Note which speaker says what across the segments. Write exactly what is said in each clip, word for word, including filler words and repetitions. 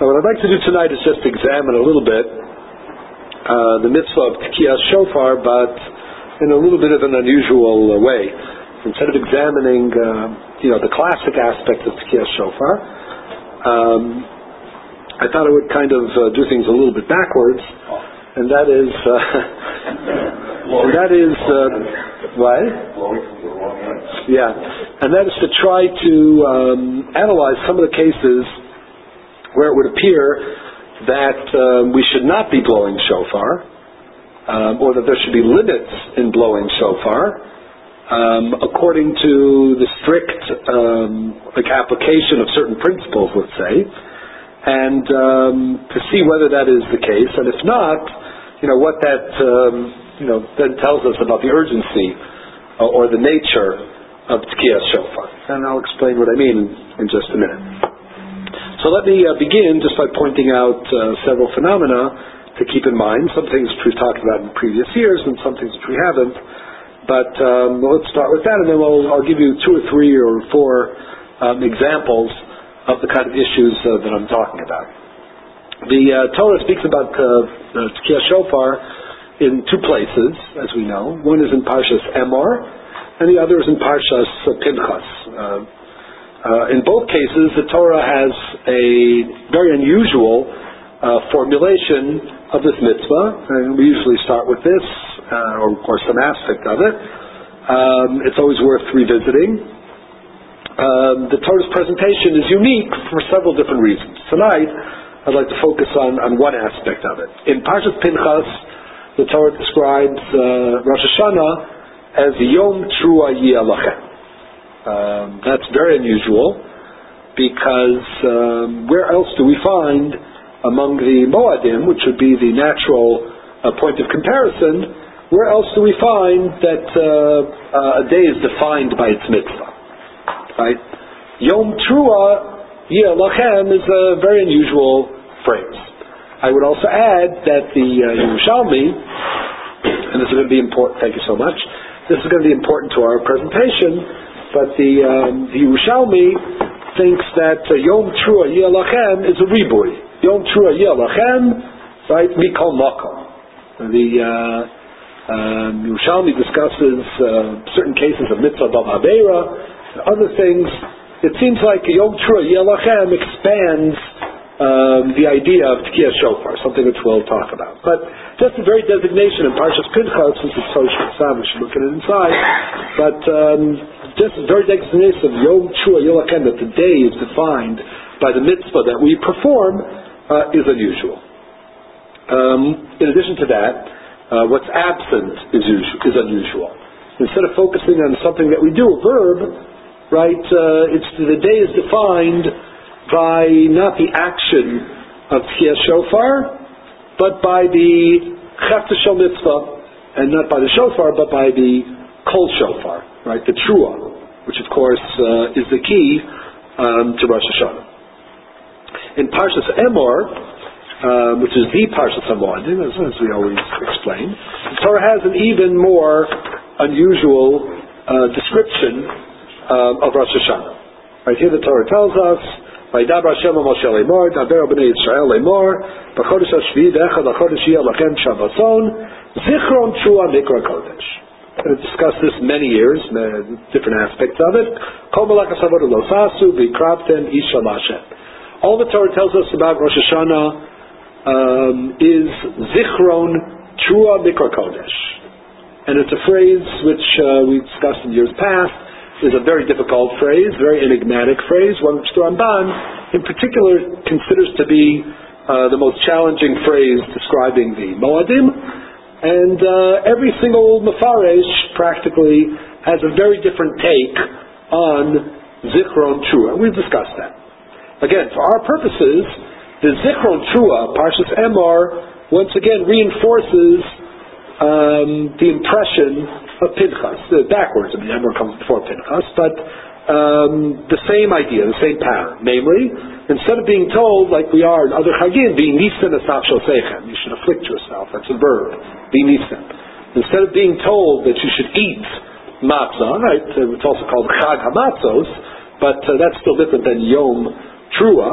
Speaker 1: Now, what I'd like to do tonight is just examine a little bit uh, the mitzvah of Tkiyas Shofar, but in a little bit of an unusual uh, way. Instead of examining, uh, you know, the classic aspect of Tkiyas Shofar, um, I thought I would kind of uh, do things a little bit backwards, and that is, uh, and that is, uh, what? Yeah, and that is to try to um, analyze some of the cases where it would appear that um, we should not be blowing shofar, um, or that there should be limits in blowing shofar, um, according to the strict um, like application of certain principles, let's say, and um, to see whether that is the case, and if not, you know, what that um, you know then tells us about the urgency uh, or the nature of Tkiyas Shofar. And I'll explain what I mean in just a minute. So let me uh, begin just by pointing out uh, several phenomena to keep in mind, some things which we've talked about in previous years and some things which we haven't. But um, well, let's start with that, and then we'll, I'll give you two or three or four um, examples of the kind of issues uh, that I'm talking about. The uh, Torah speaks about uh, uh, Tkiyas Shofar in two places, as we know. One is in Parshas Emor, and the other is in Parshas uh, Pinchas. Uh, Uh, in both cases, the Torah has a very unusual uh, formulation of this mitzvah, and we usually start with this, uh, or of course some aspect of it. Um, it's always worth revisiting. Um, the Torah's presentation is unique for several different reasons. Tonight, I'd like to focus on, on one aspect of it. In Parshas Pinchas, the Torah describes uh, Rosh Hashanah as Yom Trua Yeh Lachem. Um, that's very unusual, because um, where else do we find among the Moadim, which would be the natural uh, point of comparison, where else do we find that uh, uh, a day is defined by its mitzvah? Right? Yom Trua Yeh Lachem is a very unusual phrase. I would also add that the uh, Yerushalmi, and this is going to be important, thank you so much, this is going to be important to our presentation, but the, um, the Yerushalmi thinks that uh, Yom Trua Yeh Lachem is a ribuy. Yom Trua Yeh Lachem, right, Mikol Makom. The uh, um, Yerushalmi discusses uh, certain cases of Mitzvah Bal Habeira, other things. It seems like Yom Trua Yeh Lachem expands um, the idea of Tkiyas Shofar, something which we'll talk about. But just a very designation in Parshas Pinchas, since it's so short, we should look at it inside, but um, just a very designation of Yom Trua Yeh Lachem, that the day is defined by the mitzvah that we perform, uh, is unusual. Um, in addition to that, uh, what's absent is, usual, is unusual. Instead of focusing on something that we do, a verb, right, uh, it's the day is defined by not the action of Tkiyas Shofar, but by the Chefta Shel Mitzvah, and not by the Shofar, but by the Kol Shofar, right, the Trua, which of course uh, is the key um, to Rosh Hashanah. In Parshas Emor, uh, which is the Parshas Hamoadim, as, as we always explain, the Torah has an even more unusual uh, description uh, of Rosh Hashanah. Right here, the Torah tells us, "Vayidaber Hashem el Moshe lemor, daber bnei Yisrael lemor, b'chodesh hashvi'i v'echad l'chodesh yeh lachem Shabbaton, zichron Trua Mikra Kodesh." And I've discussed this many years, different aspects of it. All the Torah tells us about Rosh Hashanah um, is Zichron Trua Mikra Kodesh. And it's a phrase which uh, we've discussed in years past, is a very difficult phrase, very enigmatic phrase, one which the Ramban in particular considers to be uh, the most challenging phrase describing the Moadim. And uh, every single Mefaresh practically has a very different take on Zichron Trua. We've discussed that. Again, for our purposes, the Zichron Trua, Parshas Emor, once again reinforces um, the impression of Pinchas. Uh, backwards, I mean, Emor comes before Pinchas, but um, the same idea, the same pattern. Namely, instead of being told, like we are in other Chagim, be nisan asaf shel seichem, you should afflict yourself, that's a verb, be nisan. Instead of being told that you should eat matzah, right, it's also called Chag HaMatzos, but uh, that's still different than Yom Trua.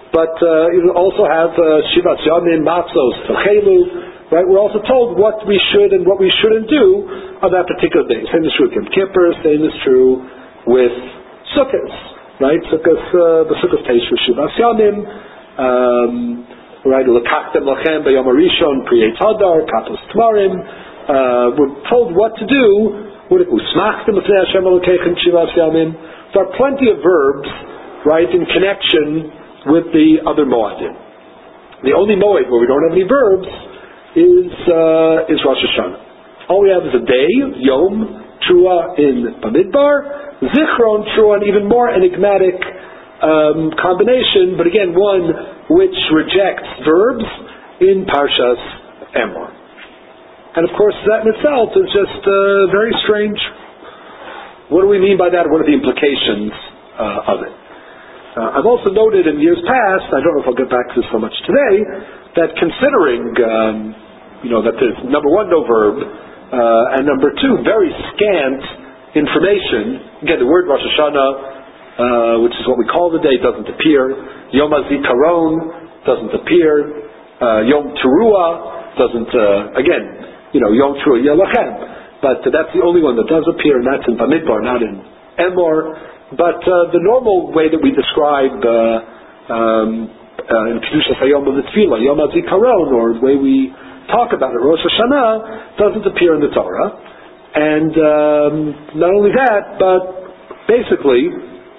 Speaker 1: but uh, you also have uh, Shivat Yamim, Matzos, Tachelu. Right, we're also told what we should and what we shouldn't do on that particular day. Same is true with Yom Kippur. Same is true with Sukkot. Right, Sukkot, uh, the Sukkot Teish for Shivas Yamim. Um, right, Lekachtem Lachem B'Yom Harishon Priyei Tadar Katos Tvarim. Uh, we're told what to do. Usmachtem L'Fnei Hashem Elokeichem Shivas Yamim. There are plenty of verbs, right, in connection with the other Moadim. The only Moed where we don't have any verbs is uh, is Rosh Hashanah. All we have is a day, Yom Trua in Bamidbar, Zichron Trua, an even more enigmatic um, combination, but again one which rejects verbs in Parshas Emor. And of course that in itself is just uh, very strange. What do we mean by that? What are the implications uh, of it? Uh, I've also noted in years past, I don't know if I'll get back to this so much today, that considering, um, you know, that there's number one, no verb, uh, and number two, very scant information. Again, the word Rosh Hashanah, uh, which is what we call the day, doesn't appear. Yom HaZikaron doesn't appear. Uh, Yom Teruah doesn't, uh, again, you know, Yom Teruah Yelachem. But uh, that's the only one that does appear, and that's in Bamidbar, not in Emor. But uh, the normal way that we describe uh, um, Uh, in Kedushas Hayom of the Tefillah, Yom HaZikaron, or the way we talk about it, Rosh Hashanah, doesn't appear in the Torah. And um, not only that, but basically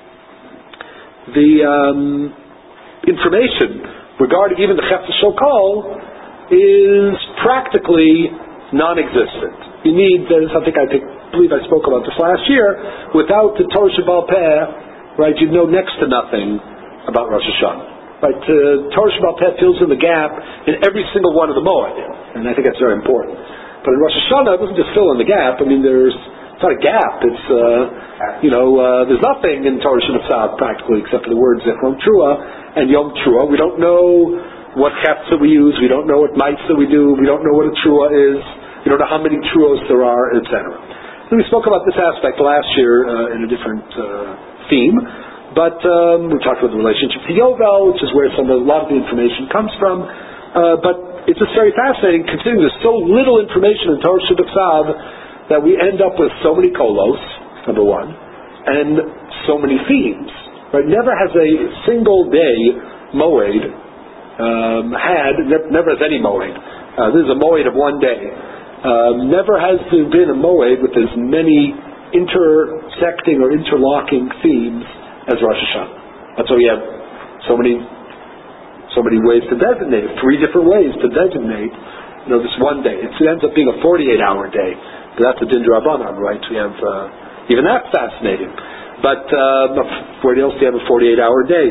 Speaker 1: the um, information regarding even the Chefetz Shokal is practically non-existent. You need, there's something I think, believe I spoke about this last year, without the Torah Sheba'al Peh, right, you know next to nothing about Rosh Hashanah. Right, uh, Torah Sheba'al Peh fills in the gap in every single one of the Moadim, and I think that's very important. But in Rosh Hashanah, it doesn't just fill in the gap. I mean, there's it's not a gap. It's uh, you know, uh, there's nothing in Torah Sheba'al practically except for the words Zichron Trua and Yom Trua. We don't know what chefs that we use. We don't know what mites that we do. We don't know what a Trua is. We don't know how many Truos there are, et cetera. And we spoke about this aspect last year uh, in a different uh, theme. But um, we talked about the relationship to Yovel, which is where some of, a lot of the information comes from. Uh, but it's just very fascinating, considering there's so little information in Torah Sheba'al that we end up with so many kolos, number one, and so many themes. Right? Never has a single day moed um, had, ne- never has any moed. Uh, this is a moed of one day. Um, never has there been a moed with as many intersecting or interlocking themes as Rosh Hashanah. That's why we have so many so many ways to designate it, three different ways to designate, you know, this one day. It ends up being a forty-eight hour day. But that's a Din D'Rabbanan, right? We have, uh, even that's fascinating. But uh, where else do you have a forty-eight hour day?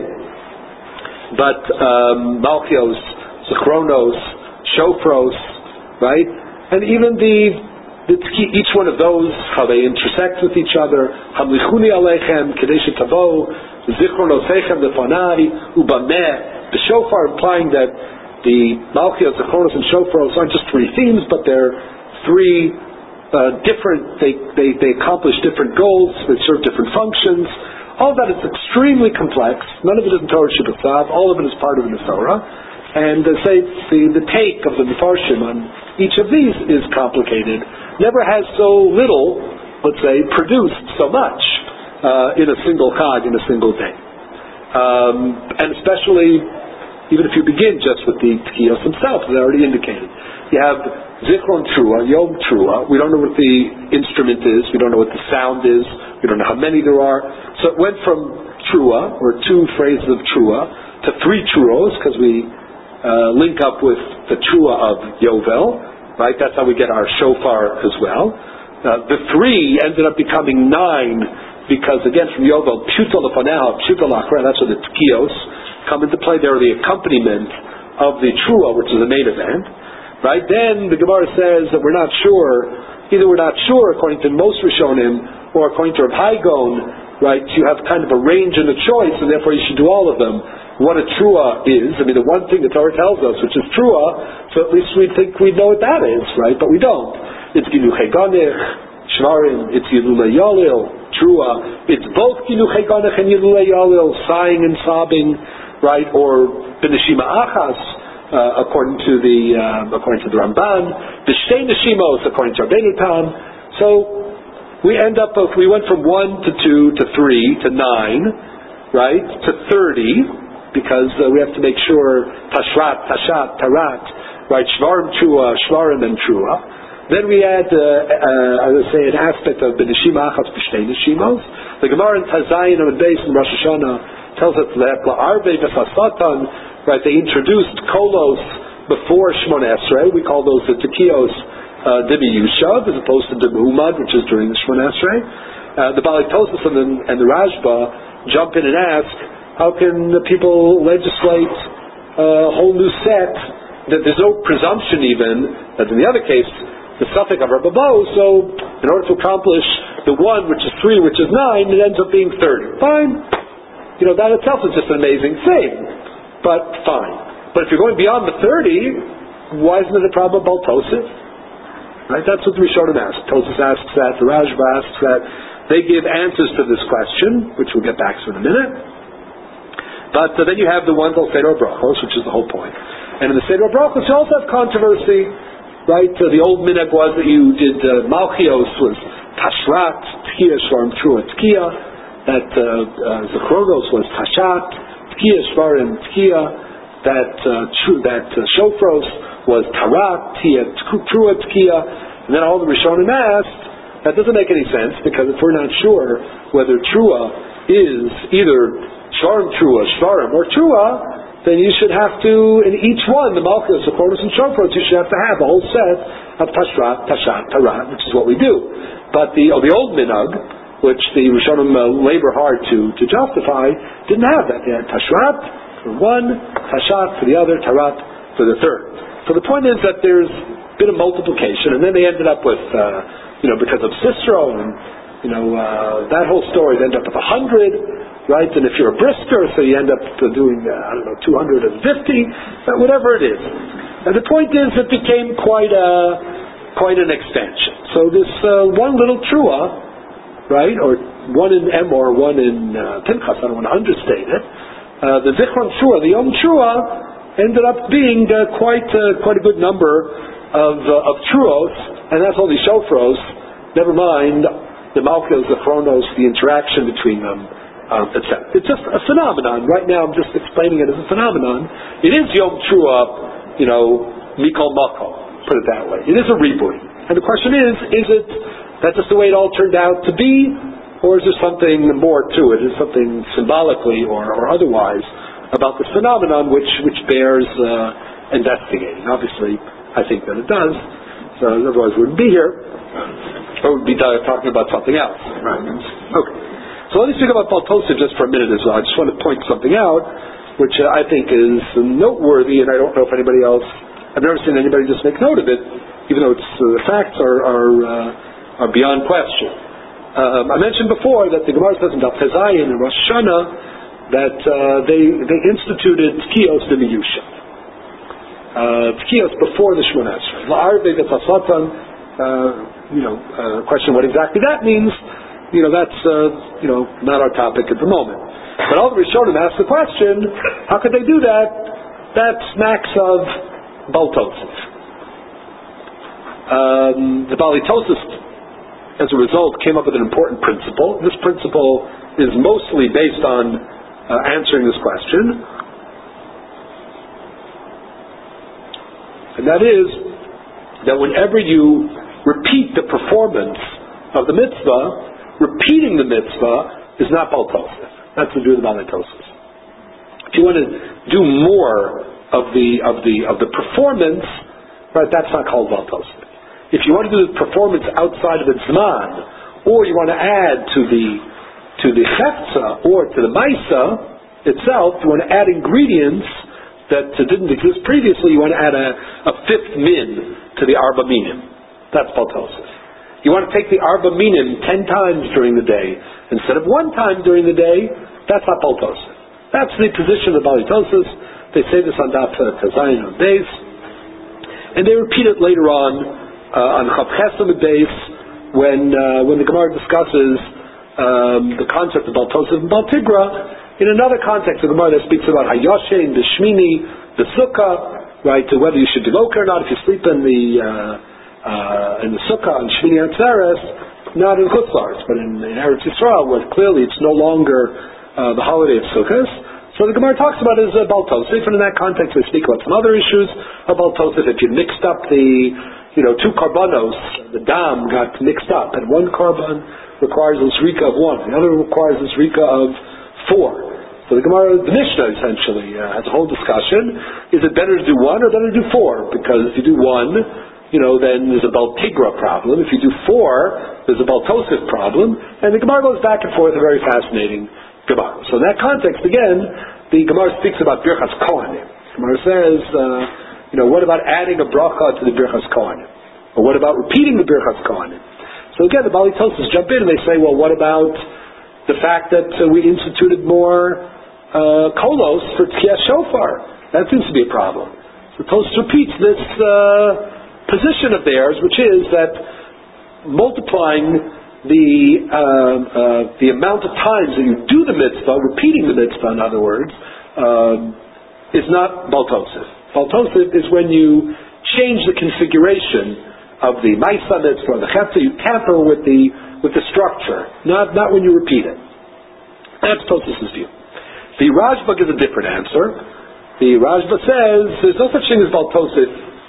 Speaker 1: But um, Malchios, Zichronos, Shofros, right? And even the each one of those, how they intersect with each other. Hamlichuni aleichem, kadesh tavo, zichron osechem lefanai, ubameh. The shofar implying that the Malchios, Zichronos, and Shofaros aren't just three themes, but they're three uh, different. They, they they accomplish different goals. They serve different functions. All of that is extremely complex. None of it is in Torah Sheba'al. All of it is part of the Torah. And uh, say the, the take of the Mefarshim on each of these is complicated. Never has so little, let's say, produced so much uh, in a single Chag, in a single day. Um, and especially, even if you begin just with the Tkiyos themselves, as I already indicated. You have Zichron Trua, Yom Trua. We don't know what the instrument is. We don't know what the sound is. We don't know how many there are. So it went from Trua, or two phrases of Trua, to three Truos, because we Uh, link up with the Trua of Yovel, right? That's how we get our shofar as well. Uh, the three ended up becoming nine because, again, from Yovel, Pshuta Lefaneha, Pshuta Lachra, that's where the Tkiyos come into play. They're the accompaniment of the Trua, which is the main event, right? Then the Gemara says that we're not sure, either we're not sure according to most Rishonim or according to Rav Haigon, right? You have kind of a range and a choice, and therefore you should do all of them. What a Trua is, I mean, the one thing the Torah tells us, which is Trua, so at least we think we know what that is, right? But we don't. It's Ginuchei Ganech, Shvarim, it's Yilulei Yalil, Trua. It's both Ginuchei Ganech and Yilulei Yalil, sighing and sobbing. right? Or b'neshima achas, uh, according to the uh, according to the Ramban, b'shtei neshimos according to Rabbeinu Tam. So we end up if we went from one to two to three to nine, right, to thirty, because uh, we have to make sure tashrat, tashat, tarat, right, shvarim trua, shvarim and trua. Then we add, uh, uh, I would say, an aspect of b'neshima achas b'shtei neshimos. The Gemara in Tazayin and Beis in Rosh Hashanah tells us that la'arvei v'chasatan, right, they introduced kolos before Shmona Esrei. We call those the tekiyos uh, dibi yushav, as opposed to dibi umad, which is during the Shmona Esrei. Uh, the Balei Tosfos and the, and the Rashba jump in and ask, how can the people legislate a whole new set that there's no presumption even, as in the other case, the suffix of Rabba Bo, so in order to accomplish the one, which is three, which is nine, it ends up being thirty. Fine. You know, that itself is just an amazing thing. But fine. But if you're going beyond the thirty, why isn't it a problem about Tosif? Right? That's what the Rishonim ask. Tosif asks that, the Rashba asks that. They give answers to this question, which we'll get back to in a minute. But uh, then you have the ones on Seder Brachos, which is the whole point. And in the Seder Brachos, you also have controversy. Right, uh, the old minhag was that you did uh, Malchios was Tashrat, Tkiya, Shvarim, Trua, Tkiya. That uh, uh, Zechronos was Tashat, Tkiya, Shvarim, Tkiya. That uh, tru- that uh, Shofros was Tarat, Tkiya, Trua, Tkiya. And then all the Rishonim asked, that doesn't make any sense, because if we're not sure whether Trua is either Shvarim, Trua, Shvarim, or Trua, then you should have to, in each one, the Malchus, the Chronos, and Shofros, you should have to have a whole set of Tashrat, Tashat, Tarat, which is what we do. But the oh, the old minhag, which the Rishonim uh, labor hard to, to justify, didn't have that. They had Tashrat for one, Tashat for the other, Tarat for the third. So the point is that there's been a multiplication, and then they ended up with, uh, you know, because of Sisro, and, you know, uh, that whole story, they ended up with a hundred, right? And if you're a brisker, so you end up doing, uh, I don't know, two hundred fifty, uh, whatever it is. And the point is, it became quite a, quite an expansion. So this uh, one little trua, right, or one in Emor, one in uh, Pinchas, I don't want to understate it, uh, the Zichron Trua, the Yom Trua, ended up being uh, quite, uh, quite a good number of, uh, of truos, and that's all the shofros, never mind the Malchus, the Chronos, the interaction between them. Um, et cetera. It's just a phenomenon. Right now I'm just explaining it as a phenomenon. It is Yom Trua, you know, Mikol Makol, put it that way. It is a rebirth. And the question is, is it, that's just the way it all turned out to be, or is there something more to it? Is there something symbolically or, or otherwise about this phenomenon which, which bears uh, investigating? Obviously, I think that it does. So otherwise we wouldn't be here. Or we'd be talking about something else. Right? Okay. So let me speak about Baal Tosef just for a minute as well. I just want to point something out, which uh, I think is noteworthy, and I don't know if anybody else, I've never seen anybody just make note of it, even though it's, uh, the facts are are, uh, are beyond question. Um, I mentioned before that the Gemara says in Daf Tezayin and Rosh Hashanah that uh, they they instituted Tkiyos de Miyusha. Uh, Tkiyos before the Shmona Esrei. La'arvei v'tasatan, uh, you know, uh, question what exactly that means. You know, that's, uh, you know, not our topic at the moment. But all the Rishonim ask the question, how could they do that? That smacks of Baal Tosef. Um, the Balei Tosef, as a result, came up with an important principle. This principle is mostly based on uh, answering this question. And that is that whenever you repeat the performance of the mitzvah, repeating the mitzvah is not Baal Tosef. That's to do with the Balei Tosef. If you want to do more of the of the of the performance, right, that's not called Baal Tosef. If you want to do the performance outside of its zman, or you want to add to the to the chefza or to the maisa itself, you want to add ingredients that uh, didn't exist previously. You want to add a, a fifth min to the arba minim. That's Baal Tosef. You want to take the arba minim ten times during the day instead of one time during the day. That's not Baal Tosef. That's the position of the Balei Tosef. They say this on Daf Tezayin on Beis, and they repeat it later on uh, on Chav Chesed Beis when uh, when the Gemara discusses um, the concept of Baal Tosef and Baal Tigra. In another context of the Gemara that speaks about Hayoshin, the Shmini, the Sukkah, right, to whether you should be loker or not if you sleep in the uh, uh, in the Sukkah and Shmini Atzeres, not in Chutz La'aretz, but in, in Eretz Yisrael, where clearly it's no longer uh, the holiday of Sukkot. So the Gemara talks about it as a Baal Tosef, and in that context they speak about some other issues about Tosef. If you mixed up the, you know, two karbanos, the dam got mixed up, and one karban requires a zrika of one, the other requires a zrika of four. So the Gemara, the Mishnah essentially uh, has a whole discussion. Is it better to do one or better to do four? Because if you do one, you know, then there's a Baal Tigra problem. If you do four, there's a Baal Tosef problem. And the Gemara goes back and forth, a very fascinating Gemara. So in that context, again, the Gemara speaks about Birchas Kohanim. The Gemara says, uh, you know, what about adding a bracha to the Birchas Kohanim? Or what about repeating the Birchas Kohanim? So again, the Baalei Tosfos jump in and they say, well, what about the fact that uh, we instituted more uh, kolos for Tkiyas Shofar? That seems to be a problem. So Tosfos repeats this uh, position of theirs, which is that multiplying the uh, uh, the amount of times that you do the mitzvah, repeating the mitzvah, in other words, um, is not Baal Tosef. Baal Tosef is when you change the configuration of the Maisa mitzvah, the Chetza, you tamper with the with the structure, not not when you repeat it. That's Tosef's view. The Rashba gives a different answer. The Rashba says there's no such thing as Baal Tosef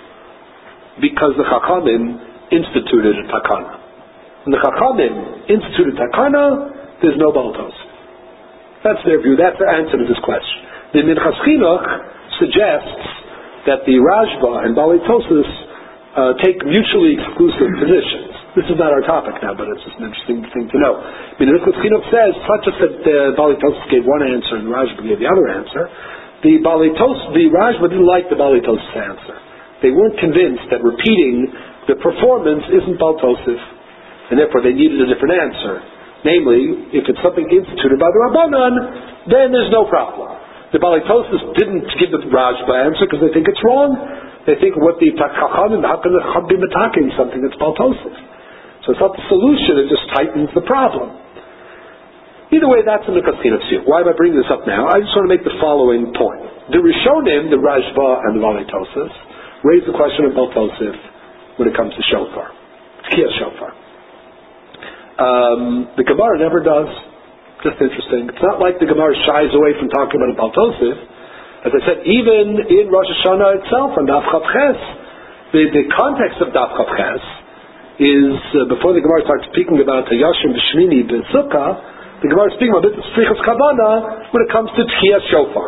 Speaker 1: because the Chachamim instituted a takana. When the Chachamim instituted takana, there's no Baal Tosef. That's their view. That's their answer to this question. The Minchas Chinuch suggests that the Rashba and Baalei Tosfos uh, take mutually exclusive positions. This is not our topic now, but it's just an interesting thing to know. I mean, Minchas Chinuch says, it's not just that uh, Baalei Tosfos gave one answer and the Rashba gave the other answer. The Baalei Tosfos, the Rashba didn't like the Baalei Tosfos answer. They weren't convinced that repeating the performance isn't Baal Tosef, and therefore they needed a different answer. Namely, if it's something instituted by the Rabbanan, then there's no problem. The Baalei Tosfos didn't give the Rashba answer because they think it's wrong. They think what the Chachamim, how can the Chacham be metaking something that's Baal Tosef? So it's not the solution, it just tightens the problem. Either way, that's in the Minchas view. Why am I bringing this up now? I just want to make the following point. The Rishonim, the Rashba and the Baalei Tosfos, raise the question of Baal Tosef when it comes to Shofar, Tkiyas Shofar. Um, the Gemara never does. Just interesting. It's not like the Gemara shies away from talking about a Baal Tosef. As I said, even in Rosh Hashanah itself, on Daf Chav Ches, the, the context of Daf Chav Ches is, uh, before the Gemara starts speaking about Hayashim B'Shmini B'Sukkah, the Gemara is speaking about Tzrichas Kavana when it comes to Tkiyas Shofar.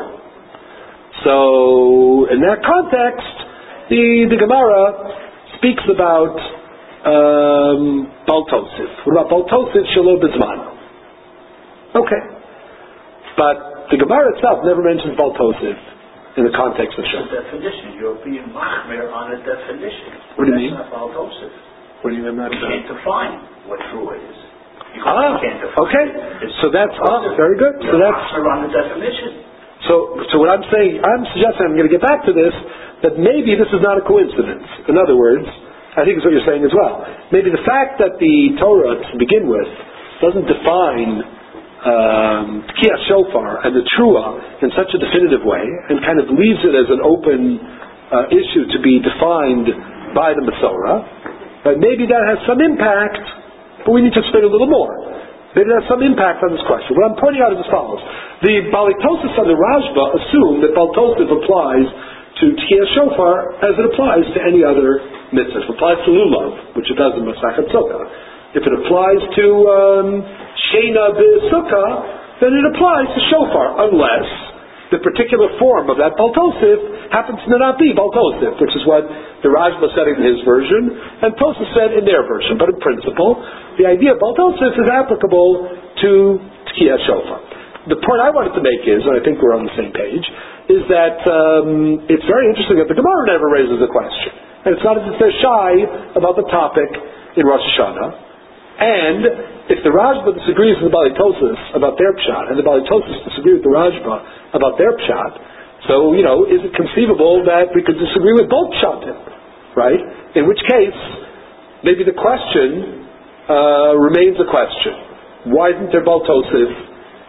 Speaker 1: So, in that context, the, the Gemara speaks about um, Baal Tosef. What about Baal Tosef Shelo B'Zman? Okay. But the Gemara itself never mentions Baal Tosef in the context of Shofar.
Speaker 2: The definition, you're being machmir on a definition.
Speaker 1: What do you mean?
Speaker 2: That's not Baal Tosef.
Speaker 1: What do you mean?
Speaker 2: You can't define what true is. You
Speaker 1: Ah,
Speaker 2: can't define
Speaker 1: okay.
Speaker 2: it.
Speaker 1: So that's ah, very good. So
Speaker 2: You're
Speaker 1: that's
Speaker 2: machmir on the definition.
Speaker 1: so. So what I'm saying, I'm suggesting, I'm going to get back to this, that maybe this is not a coincidence. In other words, I think it's what you're saying as well. Maybe the fact that the Torah, to begin with, doesn't define um, Tkiyas Shofar and the Trua in such a definitive way, and kind of leaves it as an open uh, issue to be defined by the Masorah, but maybe that has some impact, but we need to explain a little more. Maybe that has some impact on this question. What I'm pointing out is as follows. The Baalei Tosfos and the Rashba assume that Baal Tosef applies to Tkiyas Shofar as it applies to any other mitzvah. If it applies to Lulav, which it does in Masachet Sukkah. If it applies to um, Shena B'Sukkah, then it applies to Shofar, unless the particular form of that Baal Tosef happens to not be Baal Tosef, which is what the Rashba said in his version, and Tosef said in their version. But in principle, the idea of Baal Tosef is applicable to Tkiyas Shofar. The point I wanted to make is, and I think we're on the same page, is that um, it's very interesting that the Gemara never raises a question. And it's not as if they're shy about the topic in Rosh Hashanah. And if the Rashba disagrees with the Baalei Tosfos about their pshat, and the Baalei Tosfos disagree with the Rashba about their pshat, so, you know, is it conceivable that we could disagree with both pshatim, right? In which case, maybe the question uh, remains a question. Why isn't there Baal Tosef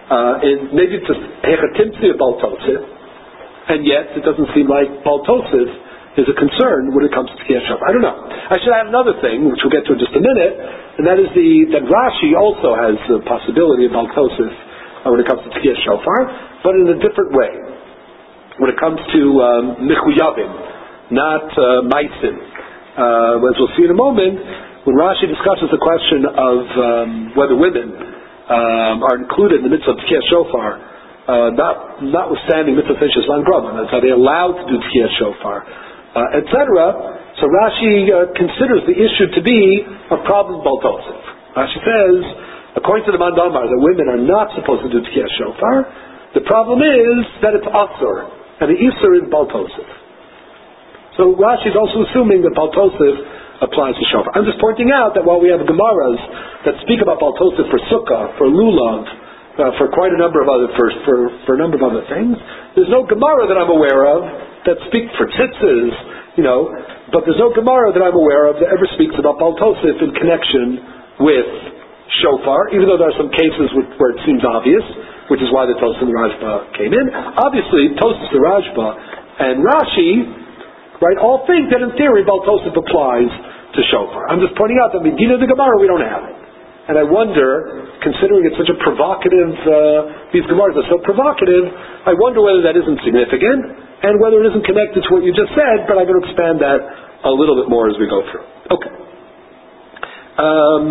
Speaker 1: Uh, and maybe it's just hechatimtzi of baltosif, and yet it doesn't seem like baltosif is a concern when it comes to Tkiyas Shofar. I don't know. I should add another thing, which we'll get to in just a minute, and that is the that Rashi also has the possibility of baltosif uh, when it comes to Tkiyas Shofar, but in a different way. When it comes to um, michuyavim, not uh, maisim. Uh, as we'll see in a moment, when Rashi discusses the question of um, whether women um, are included in the mitzvah of Tkiyas Shofar, uh, not, notwithstanding mitzvah Teishes Lan Grama, that's are they allowed to do Tkiyas Shofar, uh, et cetera. So Rashi uh, considers the issue to be a problem baltosif. Rashi says, according to the Mandamar, that women are not supposed to do Tkiyas Shofar. The problem is that it's asur, and the isur is baltosif. So Rashi is also assuming that baltosif applies to shofar. I'm just pointing out that while we have Gemaras that speak about baltosif for sukkah, for lulav, uh, for quite a number of other for, for for a number of other things, there's no Gemara that I'm aware of that speaks for tzitzis, you know. But there's no Gemara that I'm aware of that ever speaks about baltosif in connection with shofar, even though there are some cases with, where it seems obvious, which is why the Tosfos and the Rashba came in. Obviously, Tosfos, the Rashba, and Rashi, right, all think that in theory baltosif applies to shofar. I'm just pointing out that Medina the Gemara we don't have it. And I wonder, considering it's such a provocative, uh, these Gemaras are so provocative, I wonder whether that isn't significant, and whether it isn't connected to what you just said, but I'm going to expand that a little bit more as we go through. Okay. Um,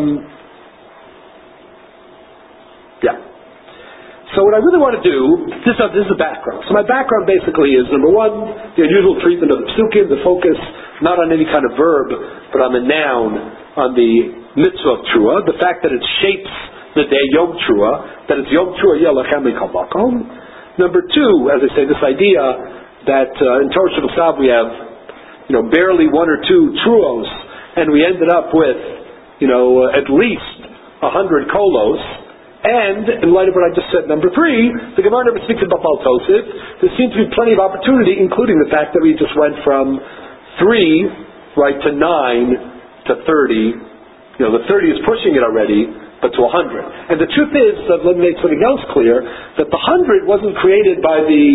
Speaker 1: yeah. So what I really want to do, this, uh, this is the background. So my background basically is, number one, the unusual treatment of the psukim, the focus not on any kind of verb, but on the noun, on the mitzvah of Trua, the fact that it shapes the day Yom Trua, that it's Yom Trua Yelachem Mikol Makom. Number two, as I say, this idea that uh, in Torah Shabbat we have, you know, barely one or two Truos, and we ended up with, you know, uh, at least a hundred kolos. And, in light of what I just said, number three, the Gemara never speaks about baltosif. There seems to be plenty of opportunity, including the fact that we just went from three, right, to nine, to thirty. You know, the thirty is pushing it already, but to a hundred. And the truth is, uh, let me make something else clear, that the hundred wasn't created by the,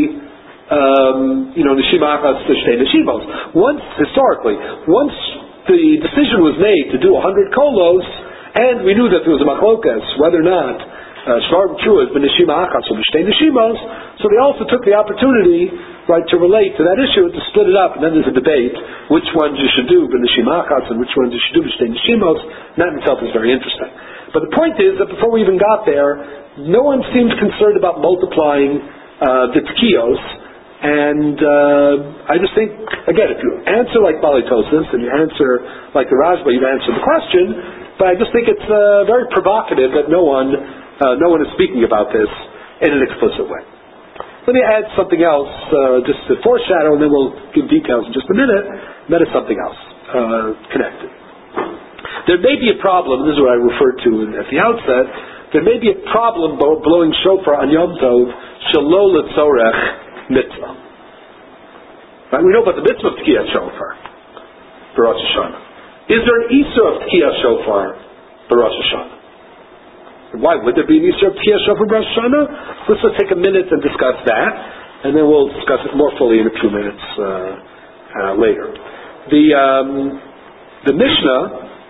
Speaker 1: um, you know, Neshima Achas to Shtei Neshimos. Once, historically, once the decision was made to do a hundred kolos, and we knew that there was a machlokas, whether or not Shvar Trua has been Neshima Achas or Shtei Neshimos, so they also took the opportunity, right, to relate to that issue and to split it up, and then there's a debate which ones you should do B'Neshima Achas and which ones you should do Shtei Neshimos. That in itself is very interesting. But the point is that before we even got there, no one seemed concerned about multiplying uh, the tkiyos, and uh, I just think, again, if you answer like Balitosis and you answer like the Rashba, you've answered the question. But I just think it's uh, very provocative that no one, uh, no one is speaking about this in an explicit way. Let me add something else, uh, just to foreshadow, and then we'll give details in just a minute. That is something else uh, connected. There may be a problem. This is what I referred to at the outset. There may be a problem blowing shofar on Yom Tov shelo letzorech mitzvah. Right? We know about the mitzvah of Tkiyas Shofar for Rosh Hashanah. Is there an Isur of Tkiyas Shofar for Rosh Hashanah? Why would there be an Isur of Tkiyas Shofar for Rosh Hashanah? Let's just take a minute and discuss that, and then we'll discuss it more fully in a few minutes uh, uh, later. The um, the Mishnah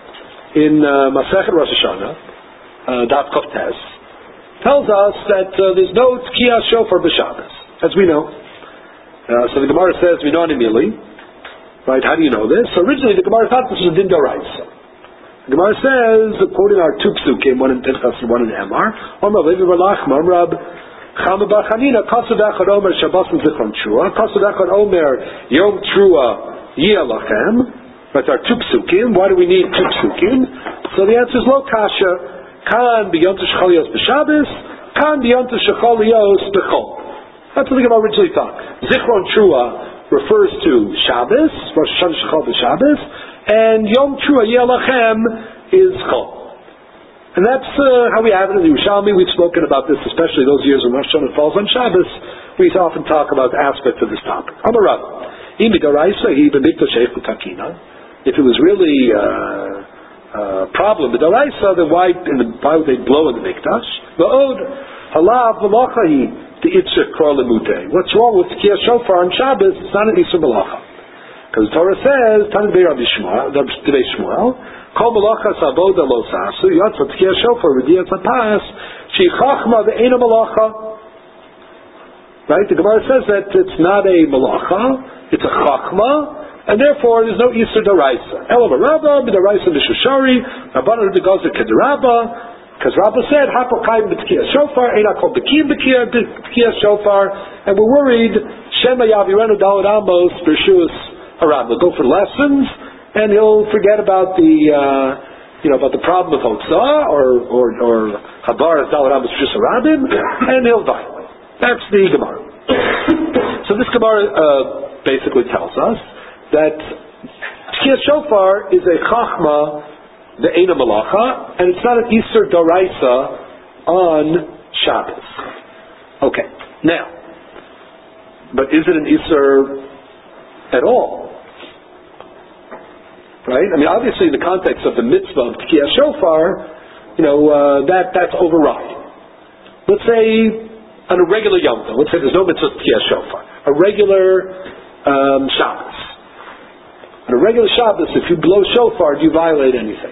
Speaker 1: in uh, Masechet Rosh Hashanah, uh, Daf Kuf Tes, tells us that uh, there's no Tkiyas Shofar b'Shabbos, as we know. Uh, so the Gemara says, "We know Mili." Right? How do you know this? So originally the Gemara thought this was a din d'oraisa. The Gemara says, quoting our two psukim, one in Pinchas and one in Emar, Omar Levi Barlachma, Rab Chama Bar Chanina, Kasav Echad Omer Shabbos and Zichron Trua, Kasav Echad Omer Yom Trua Yelachem. That's our two psukim. Why do we need two psukim? So the answer is Lo Kasha, Kan B'Yom Shechalios B'Shabbos, Kan B'Yom Shechalios B'Chol. That's what the Gemara originally thought. Zichron Trua refers to Shabbos, Rosh Hashanah Shechal B'Shabbos, and Yom Trua Yelachem is Chol. And that's uh, how we have it in the Yerushalmi. We've spoken about this, especially those years when Rosh Hashanah falls on Shabbos. We often talk about aspects of this topic. Amar Rav, if it was really a uh, uh, problem with Daraisa, then why, in the, why would they blow in the Mikdash? V'od, Halav v'lochahi the Itzur Kor Lemute. What's wrong with Tkiyas Shofar on Shabbos? It's not an Isur Malacha. Because the Torah says, Tanu B'Rei Rabbi Shmuel, Kol Malachas Avoda Lo Sasu, Yatza Tkiyas Shofar V'Diyas Hapas, Shi Chachma V'Eina Malacha. Right? The Gemara says that it's not a Malacha, it's a Chachma, and therefore there's no Isur D'Oraisa. Ela Rabba, B'Doraisa B'Shushari, Rabbanan B'Gozer K'Derabba, because Rabba said, Hapal Kaim B'Tkiyas Shofar, Eina Kol B'Kiyim B'Tkiyas Shofar, and we're worried, Shema Yavirenu Daled Amos B'Rshus Harab. He'll go for lessons, and he'll forget about the, uh, you know, about the problem of Hotzah, or, or, or Habar Daled Amos B'Rshus Harabim, and he'll violate. That's the Gemara. So this Gemara uh, basically tells us that Tkiyas Shofar is a Chachma, the Eina Malacha, and it's not an Isur D'Oraisa on Shabbos. Okay, now, but is it an Isur at all? Right? I mean, obviously, in the context of the mitzvah of Tkiyas Shofar, you know, uh, that that's overriding. Let's say on a regular Yom Tov, let's say there's no mitzvah of Tkiyas Shofar, a regular um, Shabbos. On a regular Shabbos, if you blow shofar, do you violate anything?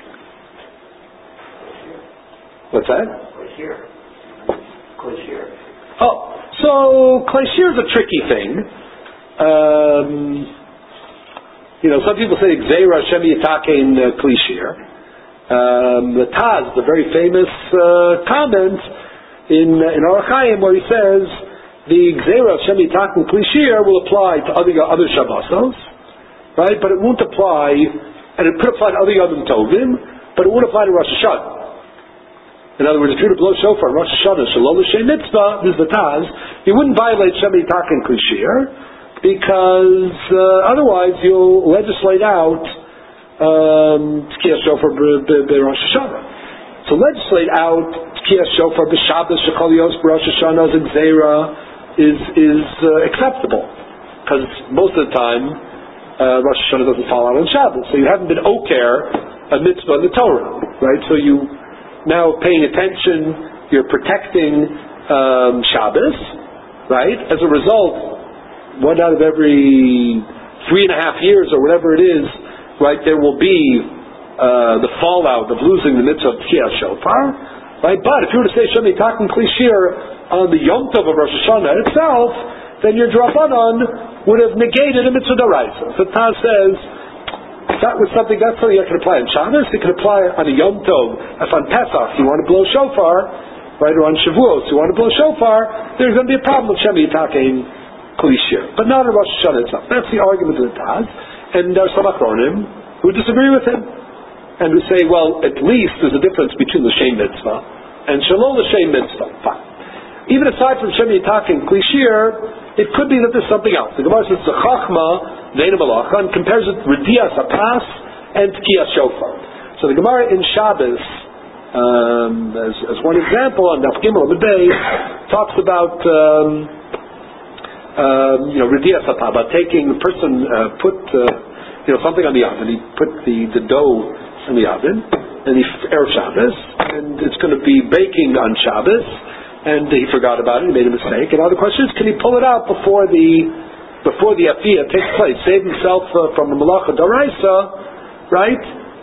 Speaker 1: What's that?
Speaker 2: Klashir. Klashir.
Speaker 1: Oh, so Klashir is a tricky thing. Um, you know, some people say Gzeira Shem Yitakein Klashir. Um, the Taz, the very famous uh, comment in in Orach Chaim, where he says the Gzeira Shem Yitakein Klashir will apply to other other Shabbosos, right? But it won't apply, and it could apply to other Yom Tovim, but it won't apply to Rosh Hashanah. In other words, if you were to blow shofar Rosh Hashanah, Shalom L'Shem Mitzvah, this is the Taz, you wouldn't violate Shem Yitakein Klashir, because uh, otherwise you'll legislate out um, Tkiyas Shofar B'Rosh Hashanah. So legislate out Tkiyas Shofar B'Shabbos Shechol Yos B'Rosh Hashanah as a Gzeira is, is uh, acceptable, because most of the time uh, Rosh Hashanah doesn't fall out on Shabbos, so you haven't been oker a mitzvah in the Torah, right? So you now paying attention, you're protecting um, Shabbos, right? As a result, one out of every three and a half years or whatever it is, right, there will be uh, the fallout of losing the mitzvah of Tkiyas Shofar, right? But if you were to say Shem Yitakein Klashir on the Yom Tov of Rosh Hashanah itself, then your Drabanan would have negated a mitzvah d'oraisa. So Taz says, that was something, that's something that can apply on Shabbos, it can apply on a Yom Tov. If on Pesach you want to blow shofar, right, or on Shavuos you want to blow shofar, there's going to be a problem with Shem Yitakein Klashir, but not on Rosh Hashanah itself. That's the argument of the Taz, and there are some Achronim who disagree with him, and who say, well, at least there's a difference between L'Shem Mitzvah and Shalom L'Shem Mitzvah. Fine. Even aside from Shem Yitakein Klashir, it could be that there's something else. The Gemara says, the Chachma, Ve'ena Malacha, and compares it with Redias Hapas and Tkiyas Shofar. So the Gemara in Shabbos, um, as, as one example, on Daf Gimel B'Bei, talks about um, um, you know, Redias Hapas, about taking the person, uh, put uh, you know, something on the oven. He put the, the dough in the oven, and he Erev Shabbos, and it's going to be baking on Shabbos, and he forgot about it, he made a mistake. And now the question is, can he pull it out before the before the afiyah takes place, save himself uh, from the malacha d'oraisa, right?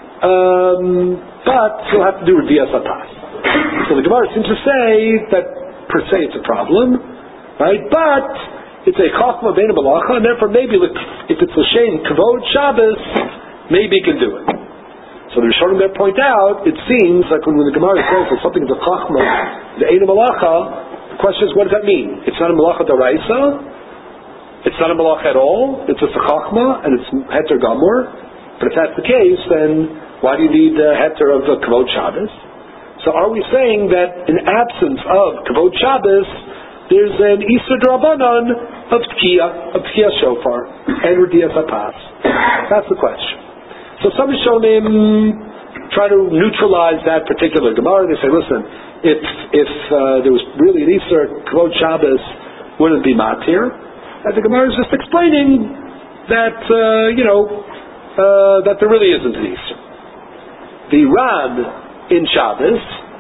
Speaker 1: Um, but he'll have to do Redias Hapas. So the Gemara seems to say that per se it's a problem, right? But it's a chachma ve'ena malacha, and therefore maybe if it's l'shem kavod Shabbos, maybe he can do it. So the Rishonim there point out, it seems like when, when the Gemara says that something is a chachma ve'ena malacha, the question is, what does that mean? It's not a malacha d'oraisa. It's not a malach at all, it's just a chachma, and it's heter gamur. But if that's the case, then why do you need a heter of uh, kavod Shabbos? So are we saying that in absence of kavod Shabbos, there's an Isur D'Rabanan of Tkiyah, of Tkiyas Shofar, and Redias Hapas? That's the question. So some Rishonim try to neutralize that particular Gemara. They say, listen, if if uh, there was really an Isur kavod Shabbos, wouldn't it be matir? And the Gemara is just explaining that, uh, you know, uh, that there really isn't an Isur. The Ran in Shabbos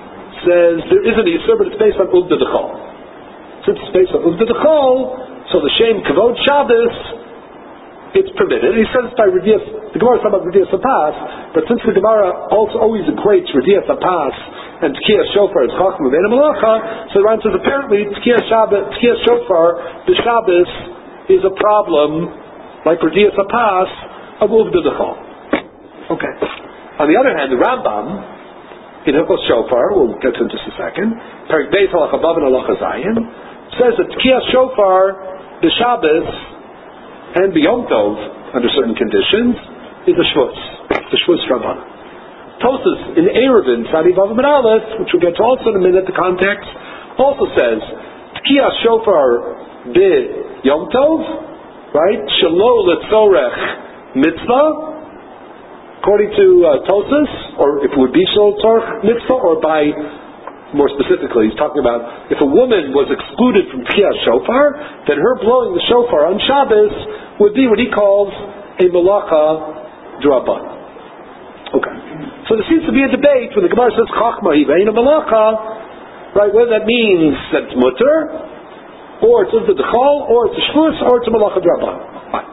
Speaker 1: says there is an Isur, but it's based on Uvda D'Chol. Since it's based on Uvda D'Chol, so the Shem Kavod Shabbos, it's permitted. He says by Revias, the Gemara is talking about Revias Apas, but since the Gemara also always equates Revias Apas and Tkiyas Shofar as Chachma V'Eina Malacha, so the Ran says apparently Tkiyas Shofar, the Shabbos, is a problem like Revias Apas of Uvda D'Chol. Okay. On the other hand, the Rambam in Hilchos Shofar, we'll get to in just a second, Perik Beis Halacha Vav and Halacha Zayin, says that Tkiyas Shofar, the Shabbos, and the Yom Tov, under certain conditions, is a Shvus, the Shvus Rabban. Tosas in Eruvin, Sadi Vav and Aleph, which we'll get to also in a minute, the context, also says Tkiyas Shofar be Yom Tov, right? Shelo Letzorech Mitzvah, according to uh, Tosas, or if it would be Shelo Letzorech Mitzvah, or by, more specifically, he's talking about if a woman was excluded from Tkiyas Shofar, then her blowing the shofar on Shabbos would be what he calls a Malacha D'Rabban. Okay. So there seems to be a debate when the Gemara says Chachma V'Eina Malacha, right, whether that means that it's Mutter, or it's Uvda D'Chol, or it's a Shvus, or it's a Malacha D'Rabban. Fine.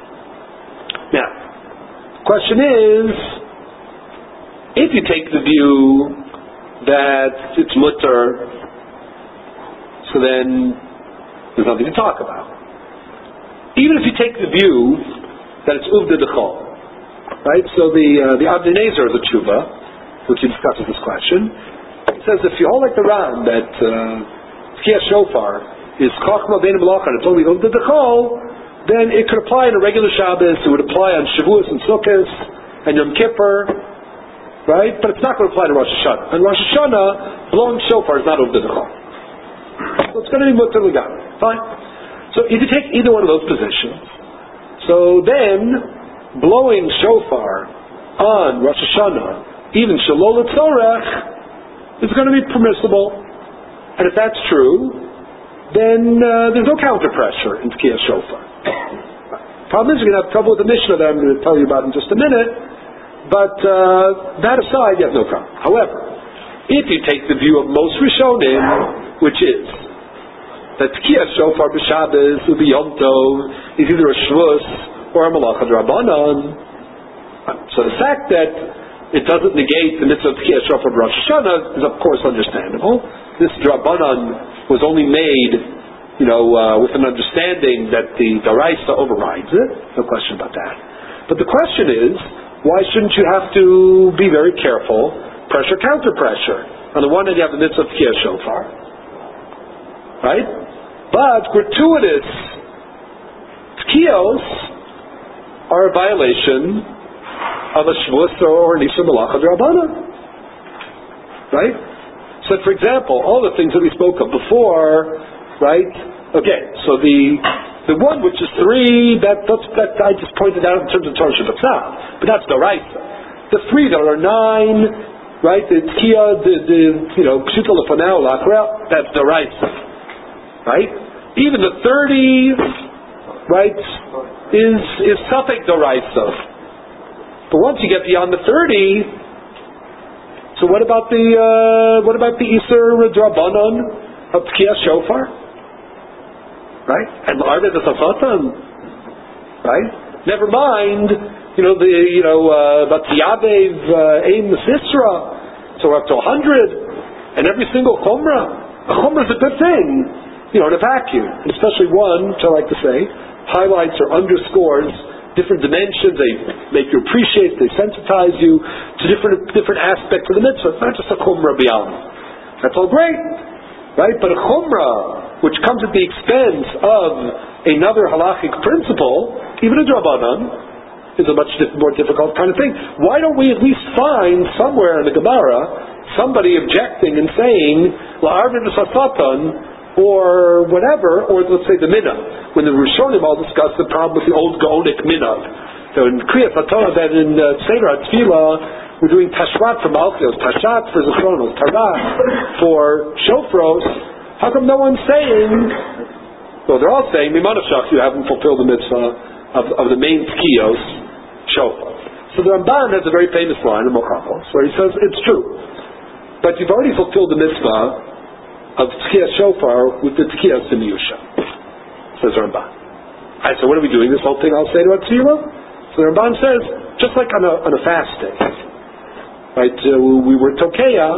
Speaker 1: Now, the question is, if you take the view that it's Mutter, so then there's nothing to talk about. Even if you take the view that it's Uvda D'Chol, right? So the uh, the Avnei Nezer of the Tshuva, which he discusses this question, he says if you hold like the Ran that Tkiyas uh, Shofar is Chachma V'Eina Malacha and it's only Uvda D'Chol, then it could apply on a regular Shabbos. It would apply on Shavuos and Sukkot and Yom Kippur, right? But it's not going to apply to Rosh Hashanah. And Rosh Hashanah, blowing shofar is not Uvda D'Chol. So it's going to be Mutter L'Gamri. Fine. So if you take either one of those positions, so then blowing shofar on Rosh Hashanah, even Shelo L'Tzorech, is going to be permissible. And if that's true, then uh, there's no counter pressure in Tkiyas Shofar. Problem is, you're going to have trouble with the Mishnah that I'm going to tell you about in just a minute. But uh, that aside, you have no problem. However, if you take the view of most Rishonim, which is that Tkiyas Shofar b'Shabbos will be Yom Tov, is either a Shvus or a Malacha D'Rabbanan. So the fact that it doesn't negate the mitzvah of Tkiyas Shofar b'Rosh Hashanah is of course understandable. This D'Rabbanan was only made, you know, uh, with an understanding that the Daraisa overrides it. No question about that. But the question is, why shouldn't you have to be very careful, pressure, counter pressure? On the one hand, you have the mitzvah of Tkiyas Shofar, right? But gratuitous Tkiyos are a violation of a Shvus or an Isur Malacha D'Rabbanan, right? So, for example, all the things that we spoke of before, right? Okay, so the The one which is three, that, that's, that I just pointed out in terms of Torah Shabbat, but that's the Raisa. The three that are nine, right? The Tkiyah, the, the you know, Pshita Lefanao L'Achra, that's the Raisa, right? Even the thirty, right, is is Safek the Raisa. But once you get beyond the thirty, so what about the uh, what about the Isur D'Rabbanan of Tkiyas Shofar? Right? And Arda the Safatan, right? Never mind, you know, the, you know, uh, about Tiyabev, uh, Aim Sisra, so we're up to a hundred, and every single Chumrah. A Chumrah is a good thing, you know, in a vacuum, and especially one, which I like to say, highlights or underscores different dimensions, they make you appreciate, they sensitize you to different different aspects of the mitzvah. It's not just a Chumrah beyond. That's all great, right? But a Chumrah which comes at the expense of another halachic principle, even a D'Rabbanan, is a much dif- more difficult kind of thing. Why don't we at least find somewhere in the Gemara somebody objecting and saying la'arvin v'sasatan or whatever, or let's say the minhag, when the Rishonim all discuss the problem with the old Gaonic minhag. So in Kriyas HaTorah, that in uh, Seder HaTfilah, we're doing Tashrat for Malchios, Tashat for Zichronos, Tarat for Shofros. How come no one's saying, well, they're all saying, Mimanashach, you haven't fulfilled the mitzvah of, of the main Tkiyos, Shofar. So the Ramban has a very famous line in Mochachos, where he says, it's true. but you've already fulfilled the mitzvah of Tkiyas Shofar with the Tkiyas Demiyusha, says the Ramban. Alright, so what are we doing? This whole thing I'll say about Tefillah? So the Ramban says, just like on a, on a fast day, right, uh, we were Tokeya,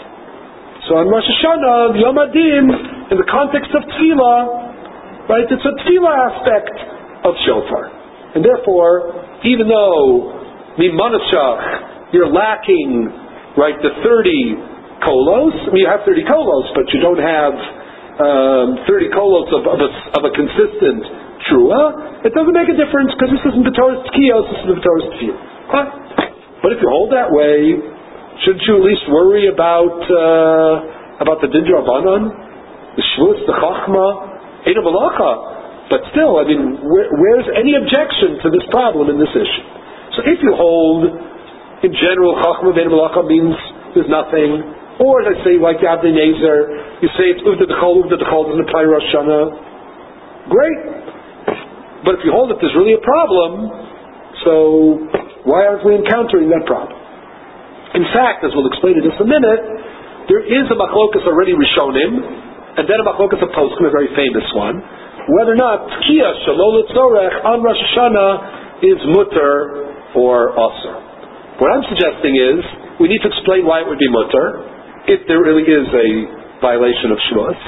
Speaker 1: so on Rosh Hashanah, the Yom Adin, in the context of Tefillah, right, it's a Tefillah aspect of Shofar. And therefore, even though Mimanashach, you're lacking, right, the thirty kolos, I mean, you have thirty kolos, but you don't have um, thirty kolos of, of, a, of a consistent trua, it doesn't make a difference because this isn't the Torah's Tkiyos, this is the Torah's Tefillah. Huh? But if you hold that way, shouldn't you at least worry about uh, about the Din Rabbanan, the Shvus, the Chachma, Eina Malacha? But still, I mean, where, where's any objection to this problem in this issue? So if you hold, in general, Chachma Eina Malacha means there's nothing, or let's say like the Abnei Nezer, you say it's Uvda D'Chol, Uvda D'Chol doesn't apply to Rosh Hashanah, great. But if you hold that there's really a problem, so why aren't we encountering that problem? In fact, as we'll explain in just a minute, there is a machlokas already Rishonim, and then a machlokas of Poskim, a very famous one, whether or not Tkiyah Shalol Tzorech on Rosh Hashanah is mutter or asur. What I'm suggesting is we need to explain why it would be mutter, if there really is a violation of Shavuos,